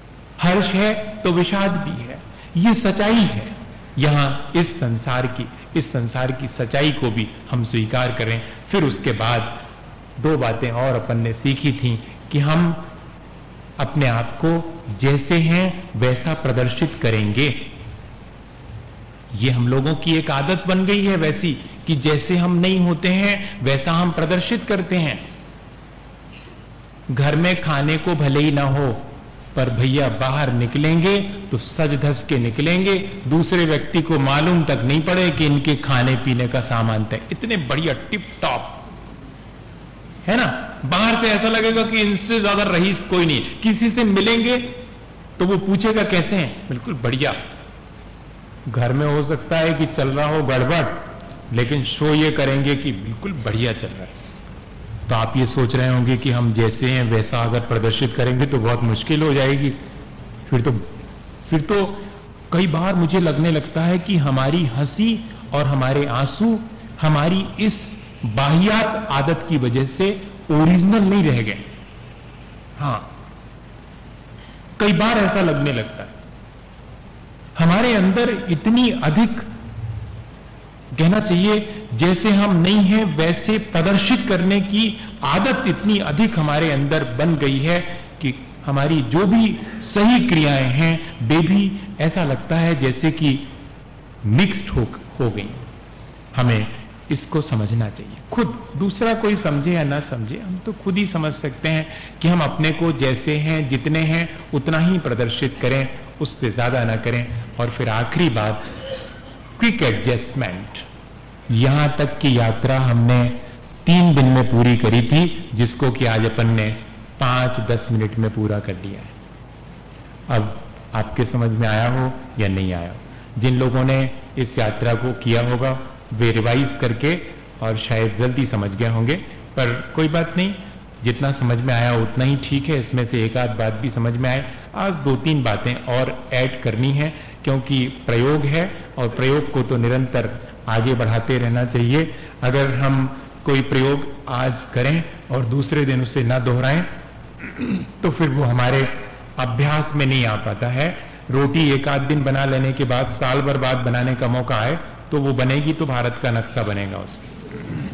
Speaker 3: हर्ष है तो विषाद भी है। ये सच्चाई है यहां इस संसार की। इस संसार की सच्चाई को भी हम स्वीकार करें। फिर उसके बाद दो बातें और अपन ने सीखी थी कि हम अपने आप को जैसे हैं वैसा प्रदर्शित करेंगे। ये हम लोगों की एक आदत बन गई है वैसी कि जैसे हम नहीं होते हैं वैसा हम प्रदर्शित करते हैं। घर में खाने को भले ही ना हो, पर भैया बाहर निकलेंगे तो सज धज के निकलेंगे, दूसरे व्यक्ति को मालूम तक नहीं पड़े कि इनके खाने पीने का सामान तय, इतने बढ़िया टिप टॉप है ना। बाहर से ऐसा लगेगा कि इनसे ज्यादा रईस कोई नहीं। किसी से मिलेंगे तो वो पूछेगा कैसे हैं, बिल्कुल बढ़िया। घर में हो सकता है कि चल रहा हो गड़बड़, लेकिन शो ये करेंगे कि बिल्कुल बढ़िया चल रहा है। तो आप ये सोच रहे होंगे कि हम जैसे हैं वैसा अगर प्रदर्शित करेंगे तो बहुत मुश्किल हो जाएगी। फिर तो फिर तो कई बार मुझे लगने लगता है कि हमारी हंसी और हमारे आंसू हमारी इस बाहियात आदत की वजह से ओरिजिनल नहीं रह गए। हां, कई बार ऐसा लगने लगता है। हमारे अंदर इतनी अधिक, कहना चाहिए जैसे हम नहीं हैं वैसे प्रदर्शित करने की आदत इतनी अधिक हमारे अंदर बन गई है कि हमारी जो भी सही क्रियाएं हैं वे भी ऐसा लगता है जैसे कि मिक्स्ड हो, हो गई। हमें इसको समझना चाहिए। खुद, दूसरा कोई समझे या ना समझे, हम तो खुद ही समझ सकते हैं कि हम अपने को जैसे हैं, जितने हैं उतना ही प्रदर्शित करें, उससे ज्यादा ना करें। और फिर आखिरी बात, क्विक एडजस्टमेंट। यहां तक की यात्रा हमने तीन दिन में पूरी करी थी, जिसको कि आज अपन ने पांच दस मिनट में पूरा कर लिया है। अब आपके समझ में आया हो या नहीं आया हो, जिन लोगों ने इस यात्रा को किया होगा वे रिवाइज करके और शायद जल्दी समझ गए होंगे, पर कोई बात नहीं, जितना समझ में आया उतना ही ठीक है। इसमें से एक आध बात भी समझ में आए, आज दो तीन बातें और ऐड करनी है, क्योंकि प्रयोग है और प्रयोग को तो निरंतर आगे बढ़ाते रहना चाहिए। अगर हम कोई प्रयोग आज करें और दूसरे दिन उसे ना दोहराएं तो फिर वो हमारे अभ्यास में नहीं आ पाता है। रोटी एक आध दिन बना लेने के बाद साल भर बाद बनाने का मौका आए तो वो बनेगी तो भारत का नक्शा बनेगा उसकी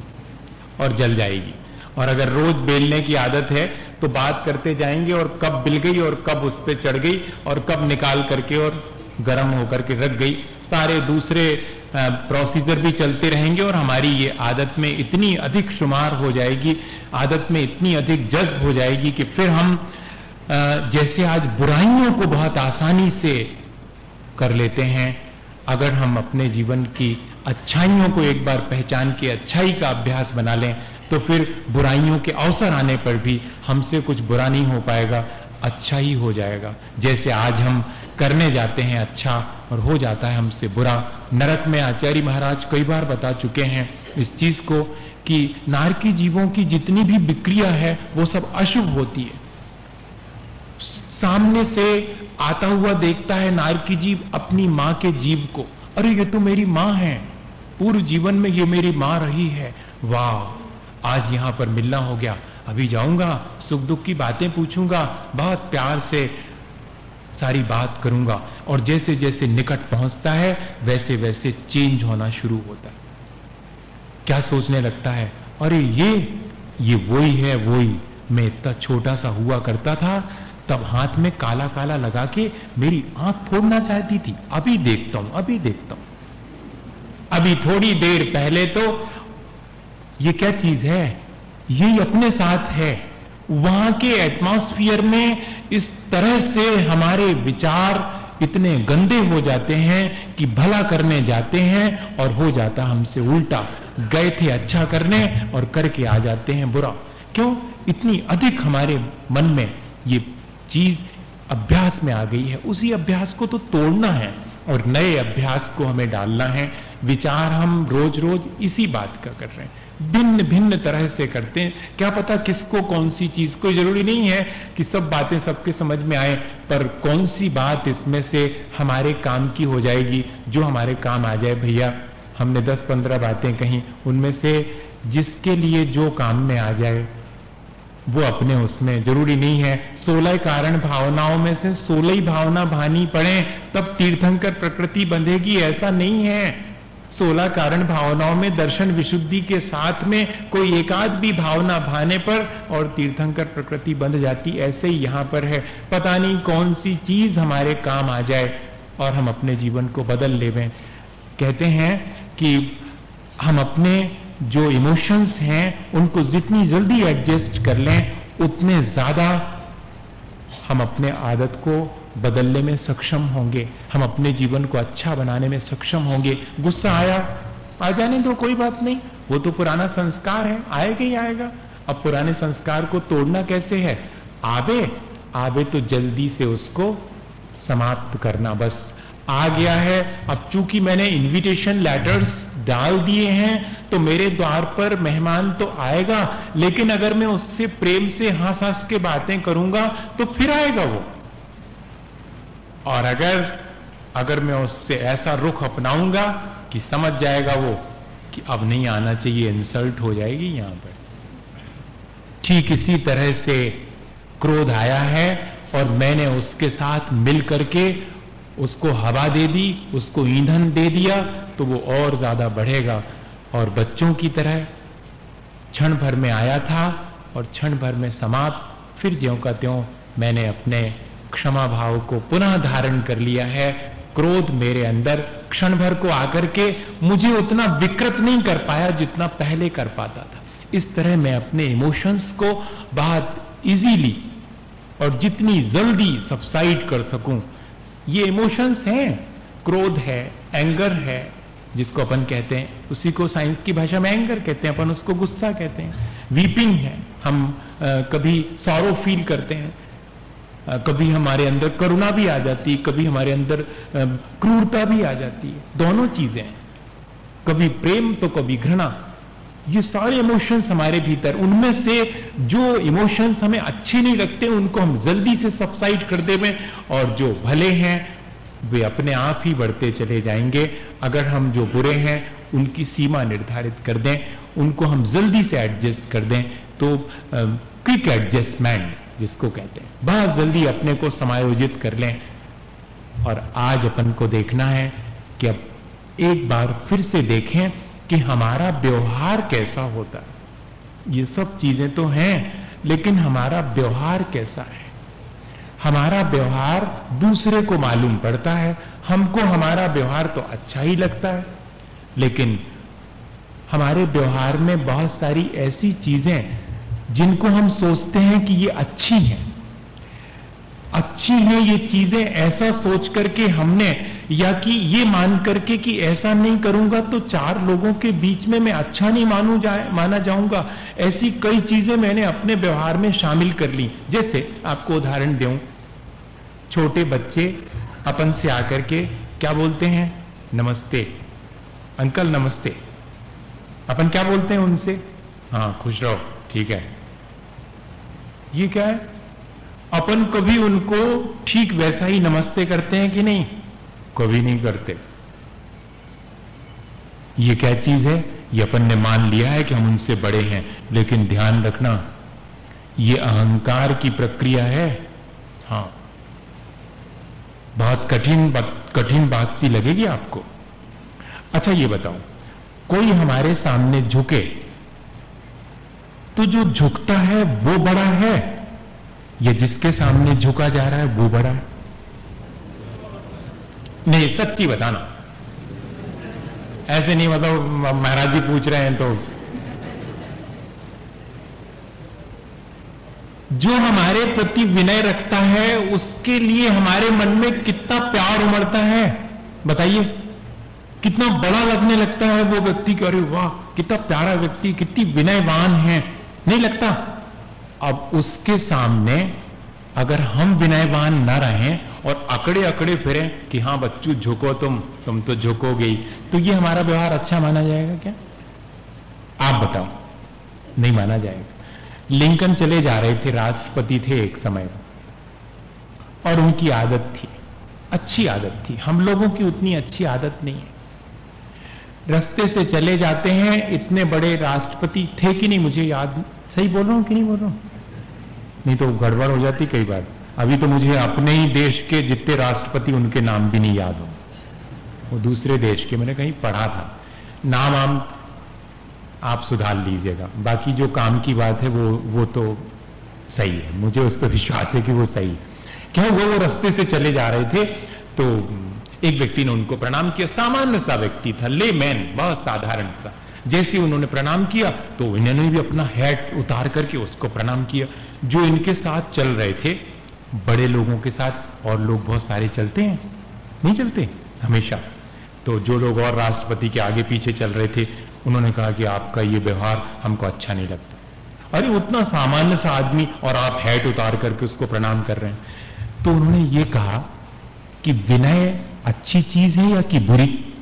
Speaker 3: और जल जाएगी। और अगर रोज बेलने की आदत है तो बात करते जाएंगे और कब बिल गई और कब उस पर चढ़ गई और कब निकाल करके और गर्म होकर के रख गई, सारे दूसरे प्रोसीजर भी चलते रहेंगे और हमारी ये आदत में इतनी अधिक शुमार हो जाएगी, आदत में इतनी अधिक जज्ब हो जाएगी कि फिर हम जैसे आज बुराइयों को बहुत आसानी से कर लेते हैं, अगर हम अपने जीवन की अच्छाइयों को एक बार पहचान के अच्छाई का अभ्यास बना लें तो फिर बुराइयों के अवसर आने पर भी हमसे कुछ बुरा नहीं हो पाएगा, अच्छा ही हो जाएगा। जैसे आज हम करने जाते हैं अच्छा और हो जाता है हमसे बुरा। नरक में आचार्य महाराज कई बार बता चुके हैं इस चीज को कि नारकी जीवों की जितनी भी विक्रिया है वो सब अशुभ होती है। सामने से आता हुआ देखता है नारकी जीव अपनी मां के जीव को, अरे ये तो मेरी मां है, पूर्व जीवन में ये मेरी मां रही है, वाह आज यहां पर मिलना हो गया, अभी जाऊंगा सुख दुख की बातें पूछूंगा, बहुत प्यार से सारी बात करूंगा। और जैसे जैसे निकट पहुंचता है वैसे वैसे चेंज होना शुरू होता है। क्या सोचने लगता है, अरे ये ये वही है, वही मैं इतना छोटा सा हुआ करता था, तब हाथ में काला काला लगा के मेरी आंख फोड़ना चाहती थी, अभी देखता हूं अभी देखता हूं। अभी थोड़ी देर पहले तो ये क्या चीज है, ये अपने साथ है। वहां के एटमॉस्फेयर में इस तरह से हमारे विचार इतने गंदे हो जाते हैं कि भला करने जाते हैं और हो जाता हमसे उल्टा। गए थे अच्छा करने और करके आ जाते हैं बुरा। क्यों? इतनी अधिक हमारे मन में ये चीज अभ्यास में आ गई है। उसी अभ्यास को तो तोड़ना है और नए अभ्यास को हमें डालना है। विचार हम रोज रोज इसी बात का कर रहे हैं, भिन्न भिन्न तरह से करते हैं। क्या पता किसको कौन सी चीज, कोई जरूरी नहीं है कि सब बातें सबके समझ में आए, पर कौन सी बात इसमें से हमारे काम की हो जाएगी, जो हमारे काम आ जाए। भैया हमने दस पंद्रह बातें कही, उनमें से जिसके लिए जो काम में आ जाए वो अपने उसमें, जरूरी नहीं है सोलह कारण भावनाओं में से सोलह ही भावना भानी पड़े तब तीर्थंकर प्रकृति बंधेगी, ऐसा नहीं है। सोलह कारण भावनाओं में दर्शन विशुद्धि के साथ में कोई एकाध भी भावना भाने पर और तीर्थंकर प्रकृति बंध जाती, ऐसे ही यहां पर है। पता नहीं कौन सी चीज हमारे काम आ जाए और हम अपने जीवन को बदल लेवें। कहते हैं कि हम अपने जो इमोशंस हैं उनको जितनी जल्दी एडजस्ट कर लें उतने ज्यादा हम अपने आदत को बदलने में सक्षम होंगे, हम अपने जीवन को अच्छा बनाने में सक्षम होंगे। गुस्सा आया, आ जाने दो, कोई बात नहीं, वो तो पुराना संस्कार है, आएगा ही आएगा। अब पुराने संस्कार को तोड़ना कैसे है? आवे आवे तो जल्दी से उसको समाप्त करना। बस आ गया है, अब चूंकि मैंने इनविटेशन लेटर्स डाल दिए हैं तो मेरे द्वार पर मेहमान तो आएगा, लेकिन अगर मैं उससे प्रेम से हंस हंस के बातें करूंगा तो फिर आएगा वो। और अगर अगर मैं उससे ऐसा रुख अपनाऊंगा कि समझ जाएगा वो कि अब नहीं आना चाहिए, इंसल्ट हो जाएगी यहां पर। ठीक इसी तरह से क्रोध आया है और मैंने उसके साथ मिल करके उसको हवा दे दी, उसको ईंधन दे दिया, तो वो और ज्यादा बढ़ेगा। और बच्चों की तरह क्षण भर में आया था और क्षण भर में समाप्त, फिर ज्यों का त्यों मैंने अपने क्षमा भाव को पुनः धारण कर लिया है। क्रोध मेरे अंदर क्षण भर को आकर के मुझे उतना विकृत नहीं कर पाया जितना पहले कर पाता था। इस तरह मैं अपने इमोशंस को बहुत इजीली और जितनी जल्दी सबसाइड कर सकूं। ये इमोशंस हैं, क्रोध है, एंगर है जिसको अपन कहते हैं, उसी को साइंस की भाषा में एंगर कहते हैं, अपन उसको गुस्सा कहते हैं। वीपिंग है, हम आ, कभी सॉरो फील करते हैं, आ, कभी हमारे अंदर करुणा भी आ जाती है, कभी हमारे अंदर आ, क्रूरता भी आ जाती है, दोनों चीजें, कभी प्रेम तो कभी घृणा। ये सारे इमोशंस हमारे भीतर, उनमें से जो इमोशंस हमें अच्छे नहीं लगते उनको हम जल्दी से सबसाइड कर देवें, और जो भले हैं वे अपने आप ही बढ़ते चले जाएंगे। अगर हम जो बुरे हैं उनकी सीमा निर्धारित कर दें, उनको हम जल्दी से एडजस्ट कर दें, तो क्विक एडजस्टमेंट जिसको कहते हैं, बहुत जल्दी अपने को समायोजित कर लें। और आज अपन को देखना है कि अब एक बार फिर से देखें कि हमारा व्यवहार कैसा होता है। ये सब चीजें तो हैं, लेकिन हमारा व्यवहार कैसा है? हमारा व्यवहार दूसरे को मालूम पड़ता है। हमको हमारा व्यवहार तो अच्छा ही लगता है, लेकिन हमारे व्यवहार में बहुत सारी ऐसी चीजें जिनको हम सोचते हैं कि ये अच्छी हैं, अच्छी हैं ये चीजें, ऐसा सोच करके हमने, या कि ये मान करके कि ऐसा नहीं करूंगा तो चार लोगों के बीच में मैं अच्छा नहीं मानू जाए माना जाऊंगा, ऐसी कई चीजें मैंने अपने व्यवहार में शामिल कर ली। जैसे आपको उदाहरण दूं, छोटे बच्चे अपन से आकर के क्या बोलते हैं? नमस्ते अंकल, नमस्ते। अपन क्या बोलते हैं उनसे? हाँ खुश रहो, ठीक है। ये क्या है? अपन कभी उनको ठीक वैसा ही नमस्ते करते हैं कि नहीं? कभी नहीं करते। ये क्या चीज है? ये अपन ने मान लिया है कि हम उनसे बड़े हैं, लेकिन ध्यान रखना ये अहंकार की प्रक्रिया है। हां, बहुत कठिन बात कठिन बात सी लगेगी आपको। अच्छा ये बताओ, कोई हमारे सामने झुके तो जो झुकता है वो बड़ा है या जिसके सामने झुका जा रहा है वो बड़ा है? नहीं, सच्ची बताना, ऐसे नहीं बताओ महाराज जी पूछ रहे हैं तो। जो हमारे प्रति विनय रखता है उसके लिए हमारे मन में कितना प्यार उमड़ता है, बताइए। कितना बड़ा लगने लगता है वो व्यक्ति कि अरे वाह कितना प्यारा व्यक्ति, कितनी विनयवान है, नहीं लगता? अब उसके सामने अगर हम विनयवान न रहें और अकड़े अकड़े फिरें कि हां बच्चू झुको, तुम तुम तो झुकोगे ही, तो ये हमारा व्यवहार अच्छा माना जाएगा क्या? आप बताओ। नहीं माना जाएगा। लिंकन चले जा रहे थे, राष्ट्रपति थे एक समय, और उनकी आदत थी, अच्छी आदत थी, हम लोगों की उतनी अच्छी आदत नहीं है। रास्ते से चले जाते हैं, इतने बड़े राष्ट्रपति थे कि नहीं, मुझे याद, सही बोल रहा हूं कि नहीं बोल रहा हूं? नहीं तो गड़बड़ हो जाती कई बार। अभी तो मुझे अपने ही देश के जितने राष्ट्रपति उनके नाम भी नहीं याद हो। वो दूसरे देश के, मैंने कहीं पढ़ा था, नाम आम आप सुधार लीजिएगा, बाकी जो काम की बात है वो वो तो सही है, मुझे उस पर विश्वास है कि वो सही है। क्या हुआ, वो रास्ते से चले जा रहे थे तो एक व्यक्ति ने उनको प्रणाम किया, सामान्य सा व्यक्ति था, लेमैन, बहुत साधारण सा। जैसे उन्होंने प्रणाम किया तो इन्होंने भी अपना हैट उतार करके उसको प्रणाम किया। जो इनके साथ चल रहे थे, बड़े लोगों के साथ और लोग बहुत सारे चलते हैं, नहीं चलते हमेशा, तो जो लोग और राष्ट्रपति के आगे पीछे चल रहे थे, उन्होंने कहा कि आपका ये व्यवहार हमको अच्छा नहीं लगता। अरे उतना सामान्य सा आदमी और आप हैट उतार करके उसको प्रणाम कर रहे हैं। तो उन्होंने ये कहा कि विनय अच्छी चीज है या कि बुरी,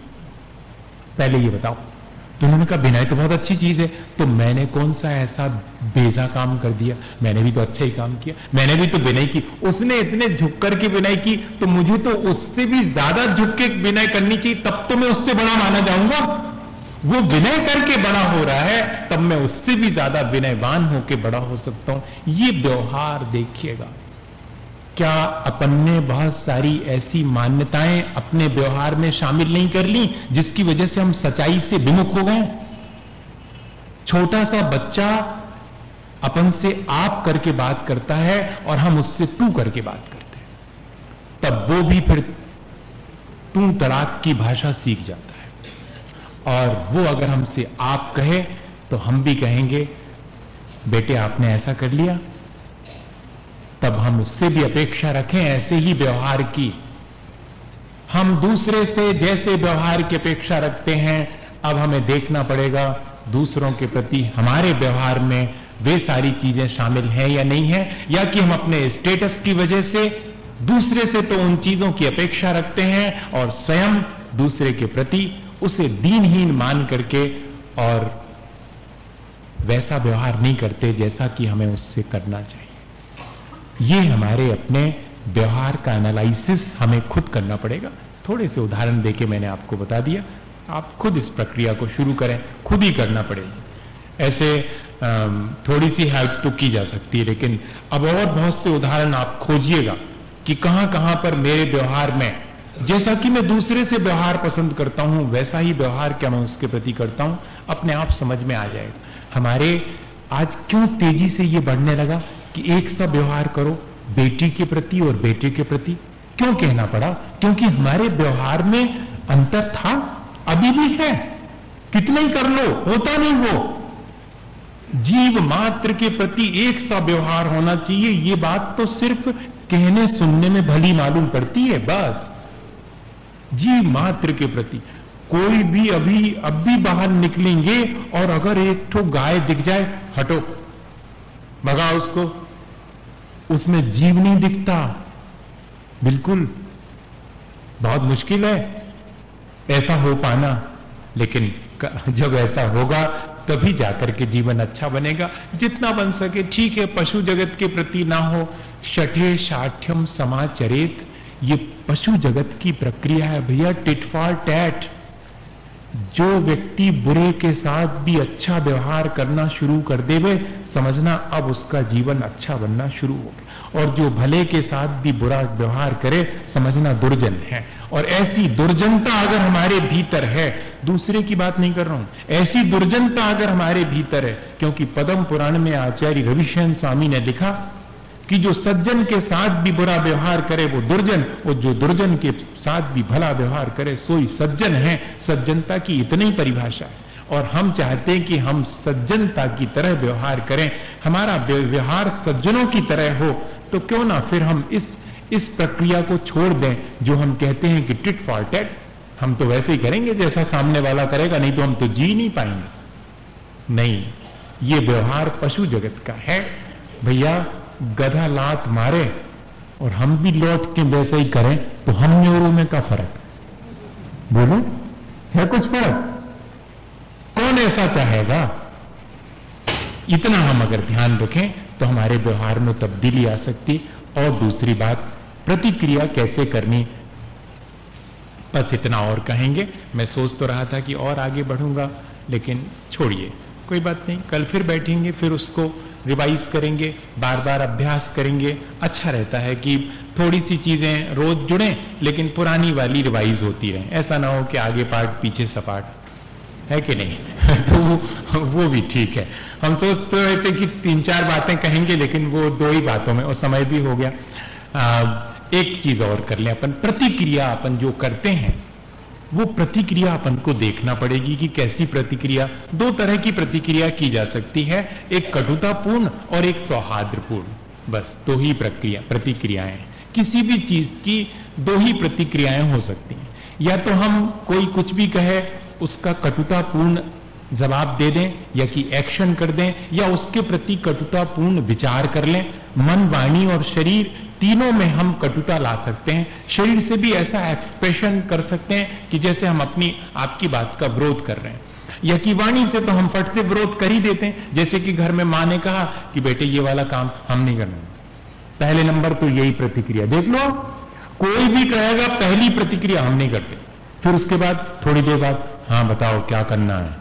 Speaker 3: पहले ये बताओ। तो उन्होंने कहा विनय तो बहुत अच्छी चीज है। तो मैंने कौन सा ऐसा बेजा काम कर दिया, मैंने भी तो अच्छा ही काम किया, मैंने भी तो विनय की। उसने इतने झुक करके विनय की, तो मुझे तो उससे भी ज्यादा झुक के विनय करनी चाहिए, तब तो मैं उससे बड़ा माना जाऊंगा। वो विनय करके बड़ा हो रहा है, तब मैं उससे भी ज्यादा विनयवान होकर बड़ा हो सकता हूं। ये व्यवहार देखिएगा, क्या अपन ने बहुत सारी ऐसी मान्यताएं अपने व्यवहार में शामिल नहीं कर ली, जिसकी वजह से हम सच्चाई से विमुख हो गए। छोटा सा बच्चा अपन से आप करके बात करता है और हम उससे तू करके बात करते हैं, तब वो भी फिर तू तड़ाक की भाषा सीख जाता है। और वो अगर हमसे आप कहे तो हम भी कहेंगे बेटे आपने ऐसा कर लिया, तब हम उससे भी अपेक्षा रखें ऐसे ही व्यवहार की। हम दूसरे से जैसे व्यवहार की अपेक्षा रखते हैं, अब हमें देखना पड़ेगा दूसरों के प्रति हमारे व्यवहार में वे सारी चीजें शामिल हैं या नहीं है, या कि हम अपने स्टेटस की वजह से दूसरे से तो उन चीजों की अपेक्षा रखते हैं और स्वयं दूसरे के प्रति उसे दीनहीन मान करके और वैसा व्यवहार नहीं करते जैसा कि हमें उससे करना चाहिए। ये हमारे अपने व्यवहार का एनालिसिस हमें खुद करना पड़ेगा। थोड़े से उदाहरण देके मैंने आपको बता दिया, आप खुद इस प्रक्रिया को शुरू करें, खुद ही करना पड़ेगा। ऐसे थोड़ी सी हेल्प तो की जा सकती है, लेकिन अब और बहुत से उदाहरण आप खोजिएगा कि कहां कहां पर मेरे व्यवहार में, जैसा कि मैं दूसरे से व्यवहार पसंद करता हूं वैसा ही व्यवहार क्या मैं उसके प्रति करता हूं, अपने आप समझ में आ जाएगा। हमारे आज क्यों तेजी से ये बढ़ने लगा कि एक सा व्यवहार करो बेटी के प्रति और बेटे के प्रति, क्यों कहना पड़ा? क्योंकि हमारे व्यवहार में अंतर था, अभी भी है, कितना ही कर लो होता नहीं। वो जीव मात्र के प्रति एक सा व्यवहार होना चाहिए, ये बात तो सिर्फ कहने सुनने में भली मालूम पड़ती है। बस जीव मात्र के प्रति कोई भी अभी अब भी बाहर निकलेंगे और अगर एक ठो गाय दिख जाए, हटो भगाओ उसको, उसमें जीव नहीं दिखता, बिल्कुल बहुत मुश्किल है ऐसा हो पाना। लेकिन जब ऐसा होगा तभी जाकर के जीवन अच्छा बनेगा। जितना बन सके ठीक है, पशु जगत के प्रति ना हो, शठे शाठ्यम समाचरेत, ये पशु जगत की प्रक्रिया है भैया, टिट फॉर टैट। जो व्यक्ति बुरे के साथ भी अच्छा व्यवहार करना शुरू कर देवे, समझना अब उसका जीवन अच्छा बनना शुरू हो गया। और जो भले के साथ भी बुरा व्यवहार करे, समझना दुर्जन है। और ऐसी दुर्जनता अगर हमारे भीतर है, दूसरे की बात नहीं कर रहा हूं, ऐसी दुर्जनता अगर हमारे भीतर है, क्योंकि पद्म पुराण में आचार्य रविशयन स्वामी ने लिखा कि जो सज्जन के साथ भी बुरा व्यवहार करे वो दुर्जन, और जो दुर्जन के साथ भी भला व्यवहार करे सोई सज्जन है। सज्जनता की इतनी परिभाषा है, और हम चाहते हैं कि हम सज्जनता की तरह व्यवहार करें, हमारा व्यवहार सज्जनों की तरह हो। तो क्यों ना फिर हम इस इस प्रक्रिया को छोड़ दें जो हम कहते हैं कि टिट फॉर टैट, हम तो वैसे ही करेंगे जैसा सामने वाला करेगा, नहीं तो हम तो जी नहीं पाएंगे। नहीं, ये व्यवहार पशु जगत का है भैया। गधा लात मारे और हम भी लौट के वैसे ही करें तो हम न्यूरो में क्या फर्क? बोलो, है कुछ फर्क? कौन ऐसा चाहेगा? इतना हम अगर ध्यान रखें तो हमारे व्यवहार में तब्दीली आ सकती। और दूसरी बात, प्रतिक्रिया कैसे करनी, बस इतना और कहेंगे। मैं सोच तो रहा था कि और आगे बढ़ूंगा, लेकिन छोड़िए, कोई बात नहीं, कल फिर बैठेंगे, फिर उसको रिवाइज करेंगे, बार बार अभ्यास करेंगे, अच्छा रहता है कि थोड़ी सी चीजें रोज जुड़ें लेकिन पुरानी वाली रिवाइज होती रहे। ऐसा ना हो कि आगे पाठ पीछे सपाट, है कि नहीं? तो वो, वो भी ठीक है। हम सोचते रहे थे कि तीन चार बातें कहेंगे लेकिन वो दो ही बातों में, और समय भी हो गया। आ, एक चीज और कर लें अपन, प्रतिक्रिया अपन जो करते हैं वो प्रतिक्रिया अपन को देखना पड़ेगी कि कैसी प्रतिक्रिया। दो तरह की प्रतिक्रिया की जा सकती है, एक कटुतापूर्ण और एक सौहार्दपूर्ण। बस दो ही प्रक्रिया प्रतिक्रियाएं, किसी भी चीज की दो ही प्रतिक्रियाएं हो सकती हैं। या तो हम कोई कुछ भी कहे उसका कटुतापूर्ण जवाब दे दें, या कि एक्शन कर दें, या उसके प्रति कटुतापूर्ण विचार कर लें। मन, वाणी और शरीर तीनों में हम कटुता ला सकते हैं। शरीर से भी ऐसा एक्सप्रेशन कर सकते हैं कि जैसे हम अपनी आपकी बात का विरोध कर रहे हैं, या कि वाणी से तो हम फट से विरोध कर ही देते हैं। जैसे कि घर में मां ने कहा कि बेटे ये वाला काम हम नहीं करना, पहले नंबर तो यही प्रतिक्रिया। देख लो, कोई भी कहेगा पहली प्रतिक्रिया हम नहीं करते, फिर उसके बाद थोड़ी देर बाद हां बताओ क्या करना है,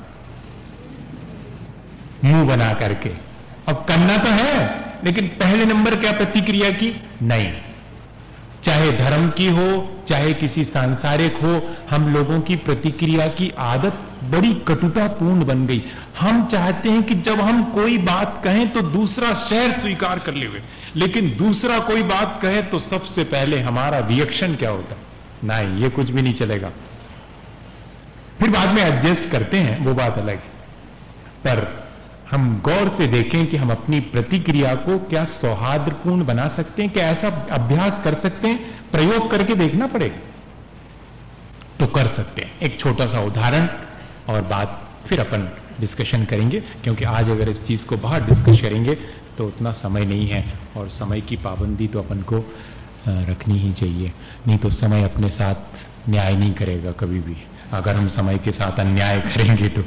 Speaker 3: मुंह बना करके। अब करना तो है लेकिन पहले नंबर क्या प्रतिक्रिया की? नहीं। चाहे धर्म की हो चाहे किसी सांसारिक हो, हम लोगों की प्रतिक्रिया की आदत बड़ी कटुतापूर्ण बन गई। हम चाहते हैं कि जब हम कोई बात कहें तो दूसरा शहर स्वीकार कर ले, लेकिन दूसरा कोई बात कहे तो सबसे पहले हमारा रिएक्शन क्या होता है? नहीं, ये कुछ भी नहीं चलेगा। फिर बाद में एडजस्ट करते हैं, वो बात अलग है। पर हम गौर से देखें कि हम अपनी प्रतिक्रिया को क्या सौहार्दपूर्ण बना सकते हैं, क्या ऐसा अभ्यास कर सकते हैं? प्रयोग करके देखना पड़ेगा, तो कर सकते हैं। एक छोटा सा उदाहरण और बात फिर अपन डिस्कशन करेंगे, क्योंकि आज अगर इस चीज को बाहर डिस्कस करेंगे तो उतना समय नहीं है, और समय की पाबंदी तो अपन को रखनी ही चाहिए, नहीं तो समय अपने साथ न्याय नहीं करेगा कभी भी। अगर हम समय के साथ अन्याय करेंगे तो।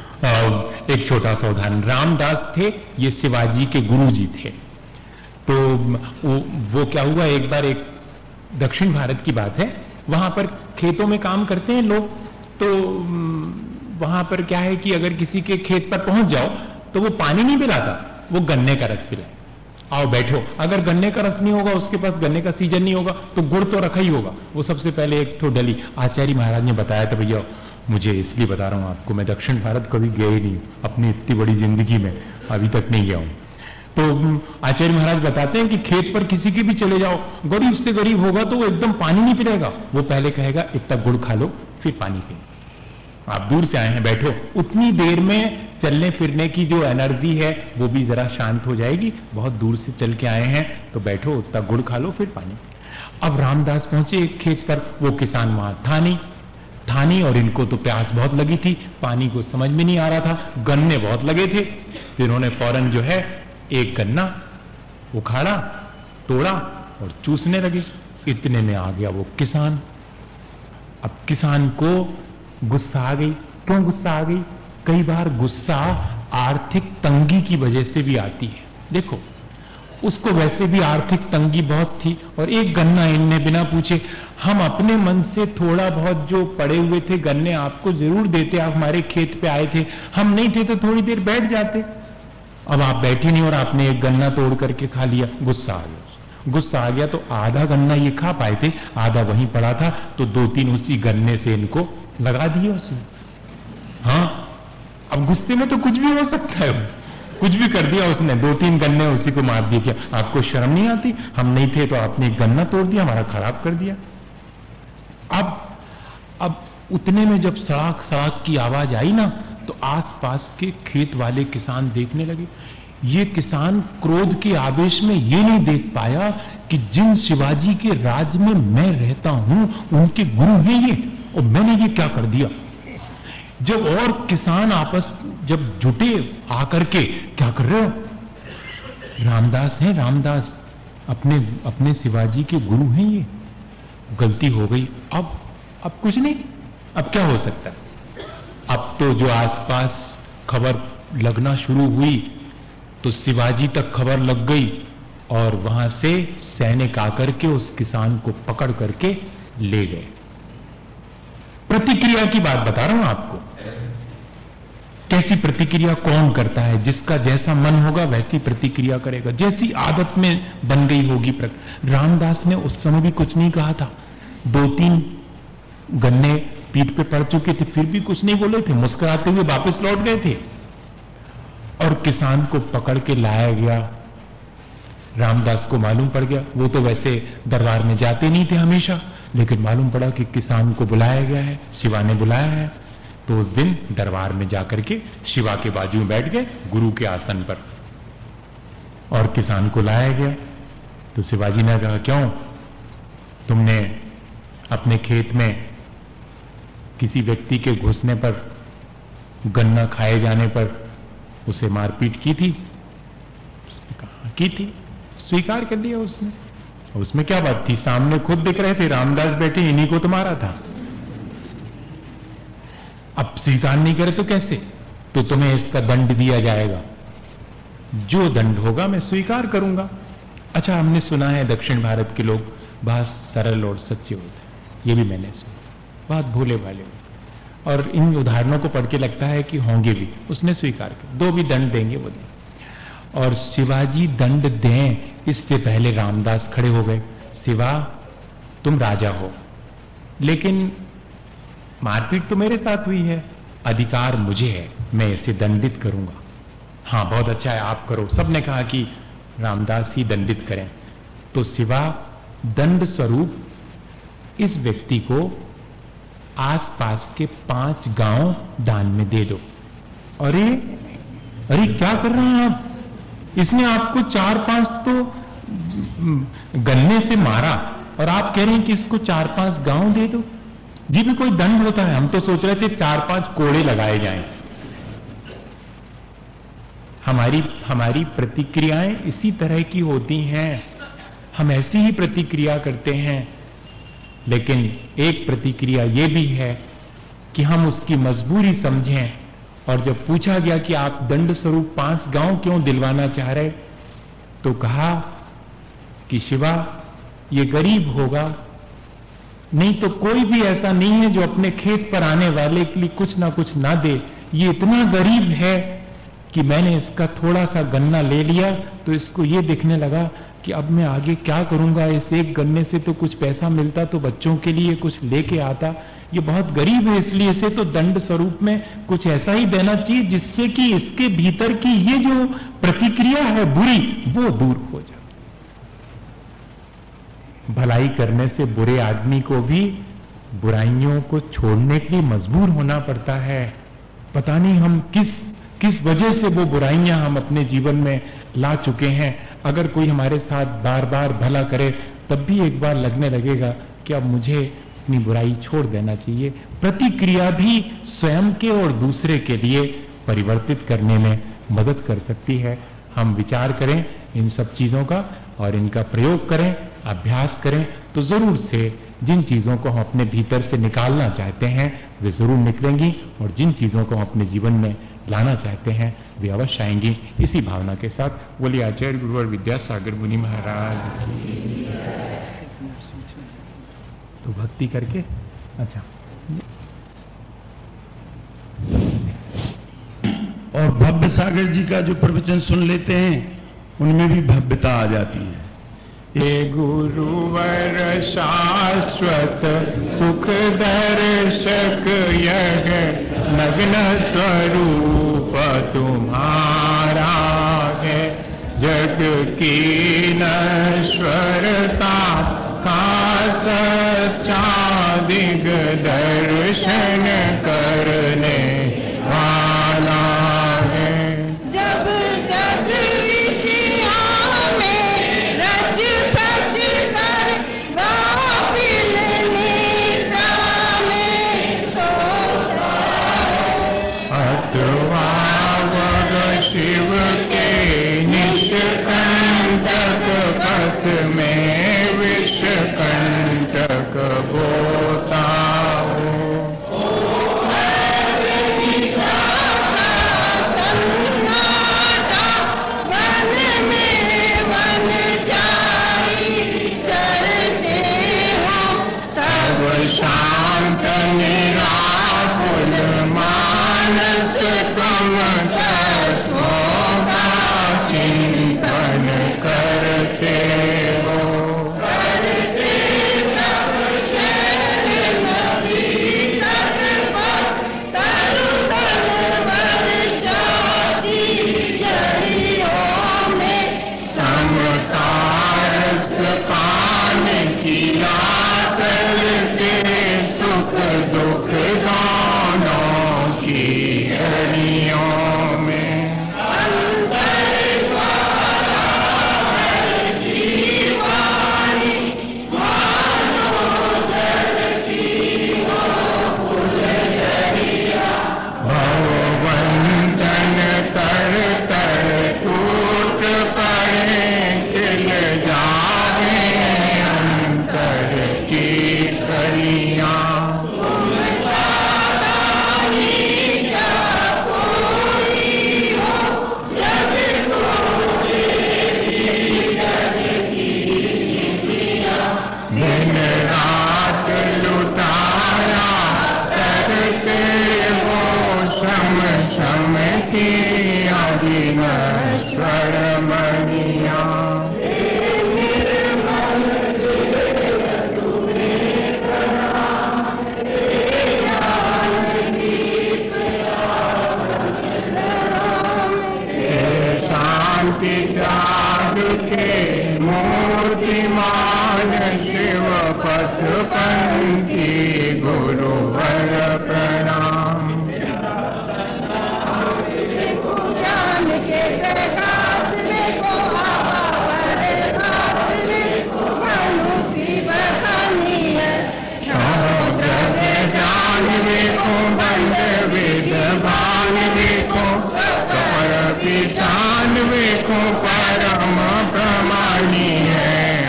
Speaker 3: एक छोटा सा उदाहरण, रामदास थे, ये शिवाजी के गुरु जी थे। तो वो, वो क्या हुआ, एक बार एक दक्षिण भारत की बात है, वहां पर खेतों में काम करते हैं लोग, तो वहां पर क्या है कि अगर किसी के खेत पर पहुंच जाओ तो वो पानी नहीं पिलाता, वो गन्ने का रस पिलाए। आओ बैठो, अगर गन्ने का रस नहीं होगा, उसके पास गन्ने का सीजन नहीं होगा, तो गुड़ तो रखा ही होगा। वो सबसे पहले एक तो डली। आचार्य महाराज ने बताया था, भैया मुझे इसलिए बता रहा हूं आपको, मैं दक्षिण भारत कभी गया ही नहीं, अपनी इतनी बड़ी जिंदगी में अभी तक नहीं गया हूं। तो आचार्य महाराज बताते हैं कि खेत पर किसी के भी चले जाओ, गरीब से गरीब होगा तो वो एकदम पानी नहीं पिलेगा, वो पहले कहेगा इतना गुड़ खा लो फिर पानी पी। आप दूर से आए हैं, बैठो, उतनी देर में चलने फिरने की जो एनर्जी है वो भी जरा शांत हो जाएगी। बहुत दूर से चल के आए हैं तो बैठो, उतना गुड़ खा लो फिर पानी। अब रामदास पहुंचे एक खेत पर, वो किसान वहां था नहीं था नहीं और इनको तो प्यास बहुत लगी थी, पानी को समझ में नहीं आ रहा था, गन्ने बहुत लगे थे। तो इन्होंने फौरन जो है एक गन्ना उखाड़ा, तोड़ा और चूसने लगे। इतने में आ गया वो किसान। अब किसान को गुस्सा आ गई। क्यों गुस्सा आ गई? कई बार गुस्सा आर्थिक तंगी की वजह से भी आती है। देखो, उसको वैसे भी आर्थिक तंगी बहुत थी और एक गन्ना इनने बिना पूछे, हम अपने मन से थोड़ा बहुत जो पड़े हुए थे गन्ने आपको जरूर देते, आप हमारे खेत पे आए थे, हम नहीं थे तो थोड़ी देर बैठ जाते। अब आप बैठे नहीं और आपने एक गन्ना तोड़ करके खा लिया, गुस्सा आ गया। गुस्सा आ गया तो आधा गन्ना ये खा पाए थे, आधा वहीं पड़ा था, तो दो तीन उसी गन्ने से इनको लगा दिए उसने। हाँ, अब गुस्से में तो कुछ भी हो सकता है, कुछ भी कर दिया उसने, दो तीन गन्ने उसी को मार दिए। क्या आपको शर्म नहीं आती? हम नहीं थे तो आपने एक गन्ना तोड़ दिया, हमारा खराब कर दिया। अब अब उतने में जब सड़ाक सड़ाक की आवाज आई ना, तो आसपास के खेत वाले किसान देखने लगे। ये किसान क्रोध के आवेश में ये नहीं देख पाया कि जिन शिवाजी के राज में मैं रहता हूं उनके गुरु हैं ये, और मैंने ये क्या कर दिया। जब और किसान आपस जब जुटे आकर के, क्या कर रहे हो? रामदास हैं, रामदास अपने अपने शिवाजी के गुरु हैं ये, गलती हो गई। अब अब कुछ नहीं, अब क्या हो सकता है? अब तो जो आसपास खबर लगना शुरू हुई तो शिवाजी तक खबर लग गई और वहां से सैनिक आकर के उस किसान को पकड़ करके ले गए। प्रतिक्रिया की बात बता रहा हूं आपको, कैसी प्रतिक्रिया कौन करता है? जिसका जैसा मन होगा वैसी प्रतिक्रिया करेगा, जैसी आदत में बन गई होगी। रामदास ने उस समय भी कुछ नहीं कहा था। दो तीन गन्ने पीठ पे पड़ चुके थे, फिर भी कुछ नहीं बोले थे, मुस्कुराते हुए वापस लौट गए थे। और किसान को पकड़ के लाया गया। रामदास को मालूम पड़ गया, वो तो वैसे दरबार में जाते नहीं थे हमेशा, लेकिन मालूम पड़ा कि किसान को बुलाया गया है, शिवा ने बुलाया है। तो उस दिन दरबार में जाकर के शिवा के बाजू में बैठ गए, गुरु के आसन पर, और किसान को लाया गया। तो शिवाजी ने कहा, क्यों तुमने अपने खेत में किसी व्यक्ति के घुसने पर, गन्ना खाए जाने पर उसे मारपीट की थी? उसने कहा की थी, स्वीकार कर लिया उसने। उसमें क्या बात थी? सामने खुद दिख रहे थे, रामदास बैठे, इन्हीं को तो मारा था। अब स्वीकार नहीं करे तो कैसे? तो तुम्हें इसका दंड दिया जाएगा, जो दंड होगा मैं स्वीकार करूंगा। अच्छा, हमने सुना है दक्षिण भारत के लोग बहुत सरल और सच्चे होते हैं, ये भी मैंने सुना, बहुत भोले भाले होते हैं, और इन उदाहरणों को पढ़ के लगता है कि होंगे भी। उसने स्वीकार किया, दो भी दंड देंगे वो दें। और शिवाजी दंड दें इससे पहले रामदास खड़े हो गए। शिवा, तुम राजा हो, लेकिन मारपीट तो मेरे साथ हुई है, अधिकार मुझे है, मैं इसे दंडित करूंगा। हाँ, बहुत अच्छा है, आप करो। सबने कहा कि रामदास ही दंडित करें। तो शिवा, दंड स्वरूप इस व्यक्ति को आसपास के पांच गांव दान में दे दो। अरे अरे क्या कर रहे हैं आप? इसने आपको चार पांच तो गन्ने से मारा और आप कह रहे हैं कि इसको चार पांच गांव दे दो। ये भी कोई दंड होता है? हम तो सोच रहे थे चार पांच कोड़े लगाए जाएं। हमारी हमारी प्रतिक्रियाएं इसी तरह की होती हैं, हम ऐसी ही प्रतिक्रिया करते हैं। लेकिन एक प्रतिक्रिया यह भी है कि हम उसकी मजबूरी समझें। और जब पूछा गया कि आप दंड स्वरूप पांच गांव क्यों दिलवाना चाह रहे, तो कहा कि शिवा, ये गरीब होगा, नहीं तो कोई भी ऐसा नहीं है जो अपने खेत पर आने वाले के लिए कुछ ना कुछ ना दे। ये इतना गरीब है कि मैंने इसका थोड़ा सा गन्ना ले लिया तो इसको ये दिखने लगा कि अब मैं आगे क्या करूंगा, इस एक गन्ने से तो कुछ पैसा मिलता तो बच्चों के लिए कुछ लेके आता। ये बहुत गरीब है, इसलिए इसे तो दंड स्वरूप में कुछ ऐसा ही देना चाहिए जिससे कि इसके भीतर की ये जो प्रतिक्रिया है बुरी, वो दूर हो जाए। भलाई करने से बुरे आदमी को भी बुराइयों को छोड़ने के लिए मजबूर होना पड़ता है। पता नहीं हम किस किस वजह से वो बुराइयां हम अपने जीवन में ला चुके हैं। अगर कोई हमारे साथ बार बार भला करे तब भी एक बार लगने लगेगा कि अब मुझे अपनी बुराई छोड़ देना चाहिए। प्रतिक्रिया भी स्वयं के और दूसरे के लिए परिवर्तित करने में मदद कर सकती है। हम विचार करें इन सब चीजों का और इनका प्रयोग करें, अभ्यास करें, तो जरूर से जिन चीजों को हम अपने भीतर से निकालना चाहते हैं वे जरूर निकलेंगी, और जिन चीजों को हम अपने जीवन में लाना चाहते हैं वे अवश्य आएंगी। इसी भावना के साथ बोलिए आचार्य गुरुवर विद्यासागर मुनि महाराज की। तो भक्ति करके, अच्छा,
Speaker 4: और भव्य सागर जी का जो प्रवचन सुन लेते हैं उनमें भी भव्यता आ जाती है।
Speaker 3: हे गुरुवर शाश्वत सुख दर्शक यह नग्न स्वरूप तुम्हारा है, जग की नश्वरता का सच्चा दिग दर्शन करने वाला है।
Speaker 5: जब जग विषया में रच पच कर गाफिल निद्रा में सोता
Speaker 3: अथवा वह शिव के निष्कंटक पथ में विषकंटक बोता हो। पथपंथी गुरुवर प्रणाम।
Speaker 5: ज्ञान के प्रकाश देखो आवर हाथ देखो मनुष्य बखानी है
Speaker 3: द्रव्य जान देखो बंद वेद भान देखो कपर पिशान देखो परम प्रमाणी है।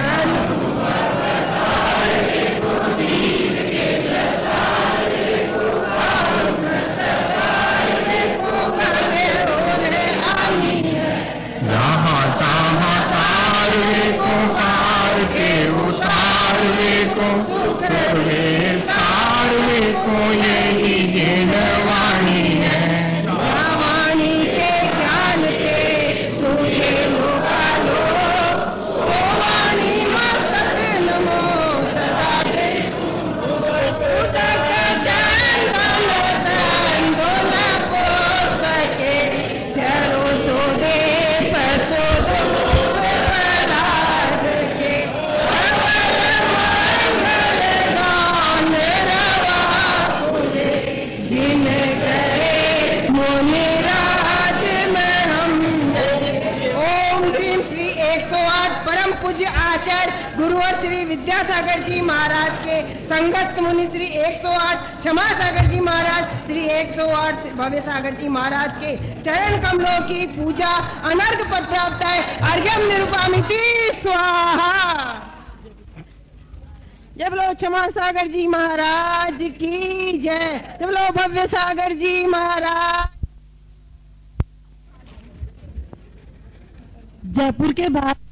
Speaker 3: जहाँ तहाँ तार देखो पार के उतार देखो सुख विस्तार देखो यही जिनवाणी है।
Speaker 5: वाणी के ज्ञान से तुझे लोकालो ओ वाणी मस्तक नमो सदा दे उदक चंदन तंदो न पो सके चरो सो दे पसो दो पराग के मंगल गान रवा तुझे जिन गए मुनिराज में हम। ओम ह्रीम श्री एक सौ आठ परम पूज्य आचार्य गुरुवर श्री विद्यासागर जी महाराज के संगत मुनि श्री एक सौ आठ क्षमा सागर जी महाराज श्री एक सौ आठ भव्य सागर जी महाराज के चरण कमलों की पूजा अनर्घ पद प्राप्त है। अर्घ्यम निरुपामिति स्वाहा। जब लो क्षमा सागर जी महाराज की जय। जब लो भव्य सागर जी महाराज। जयपुर के बाद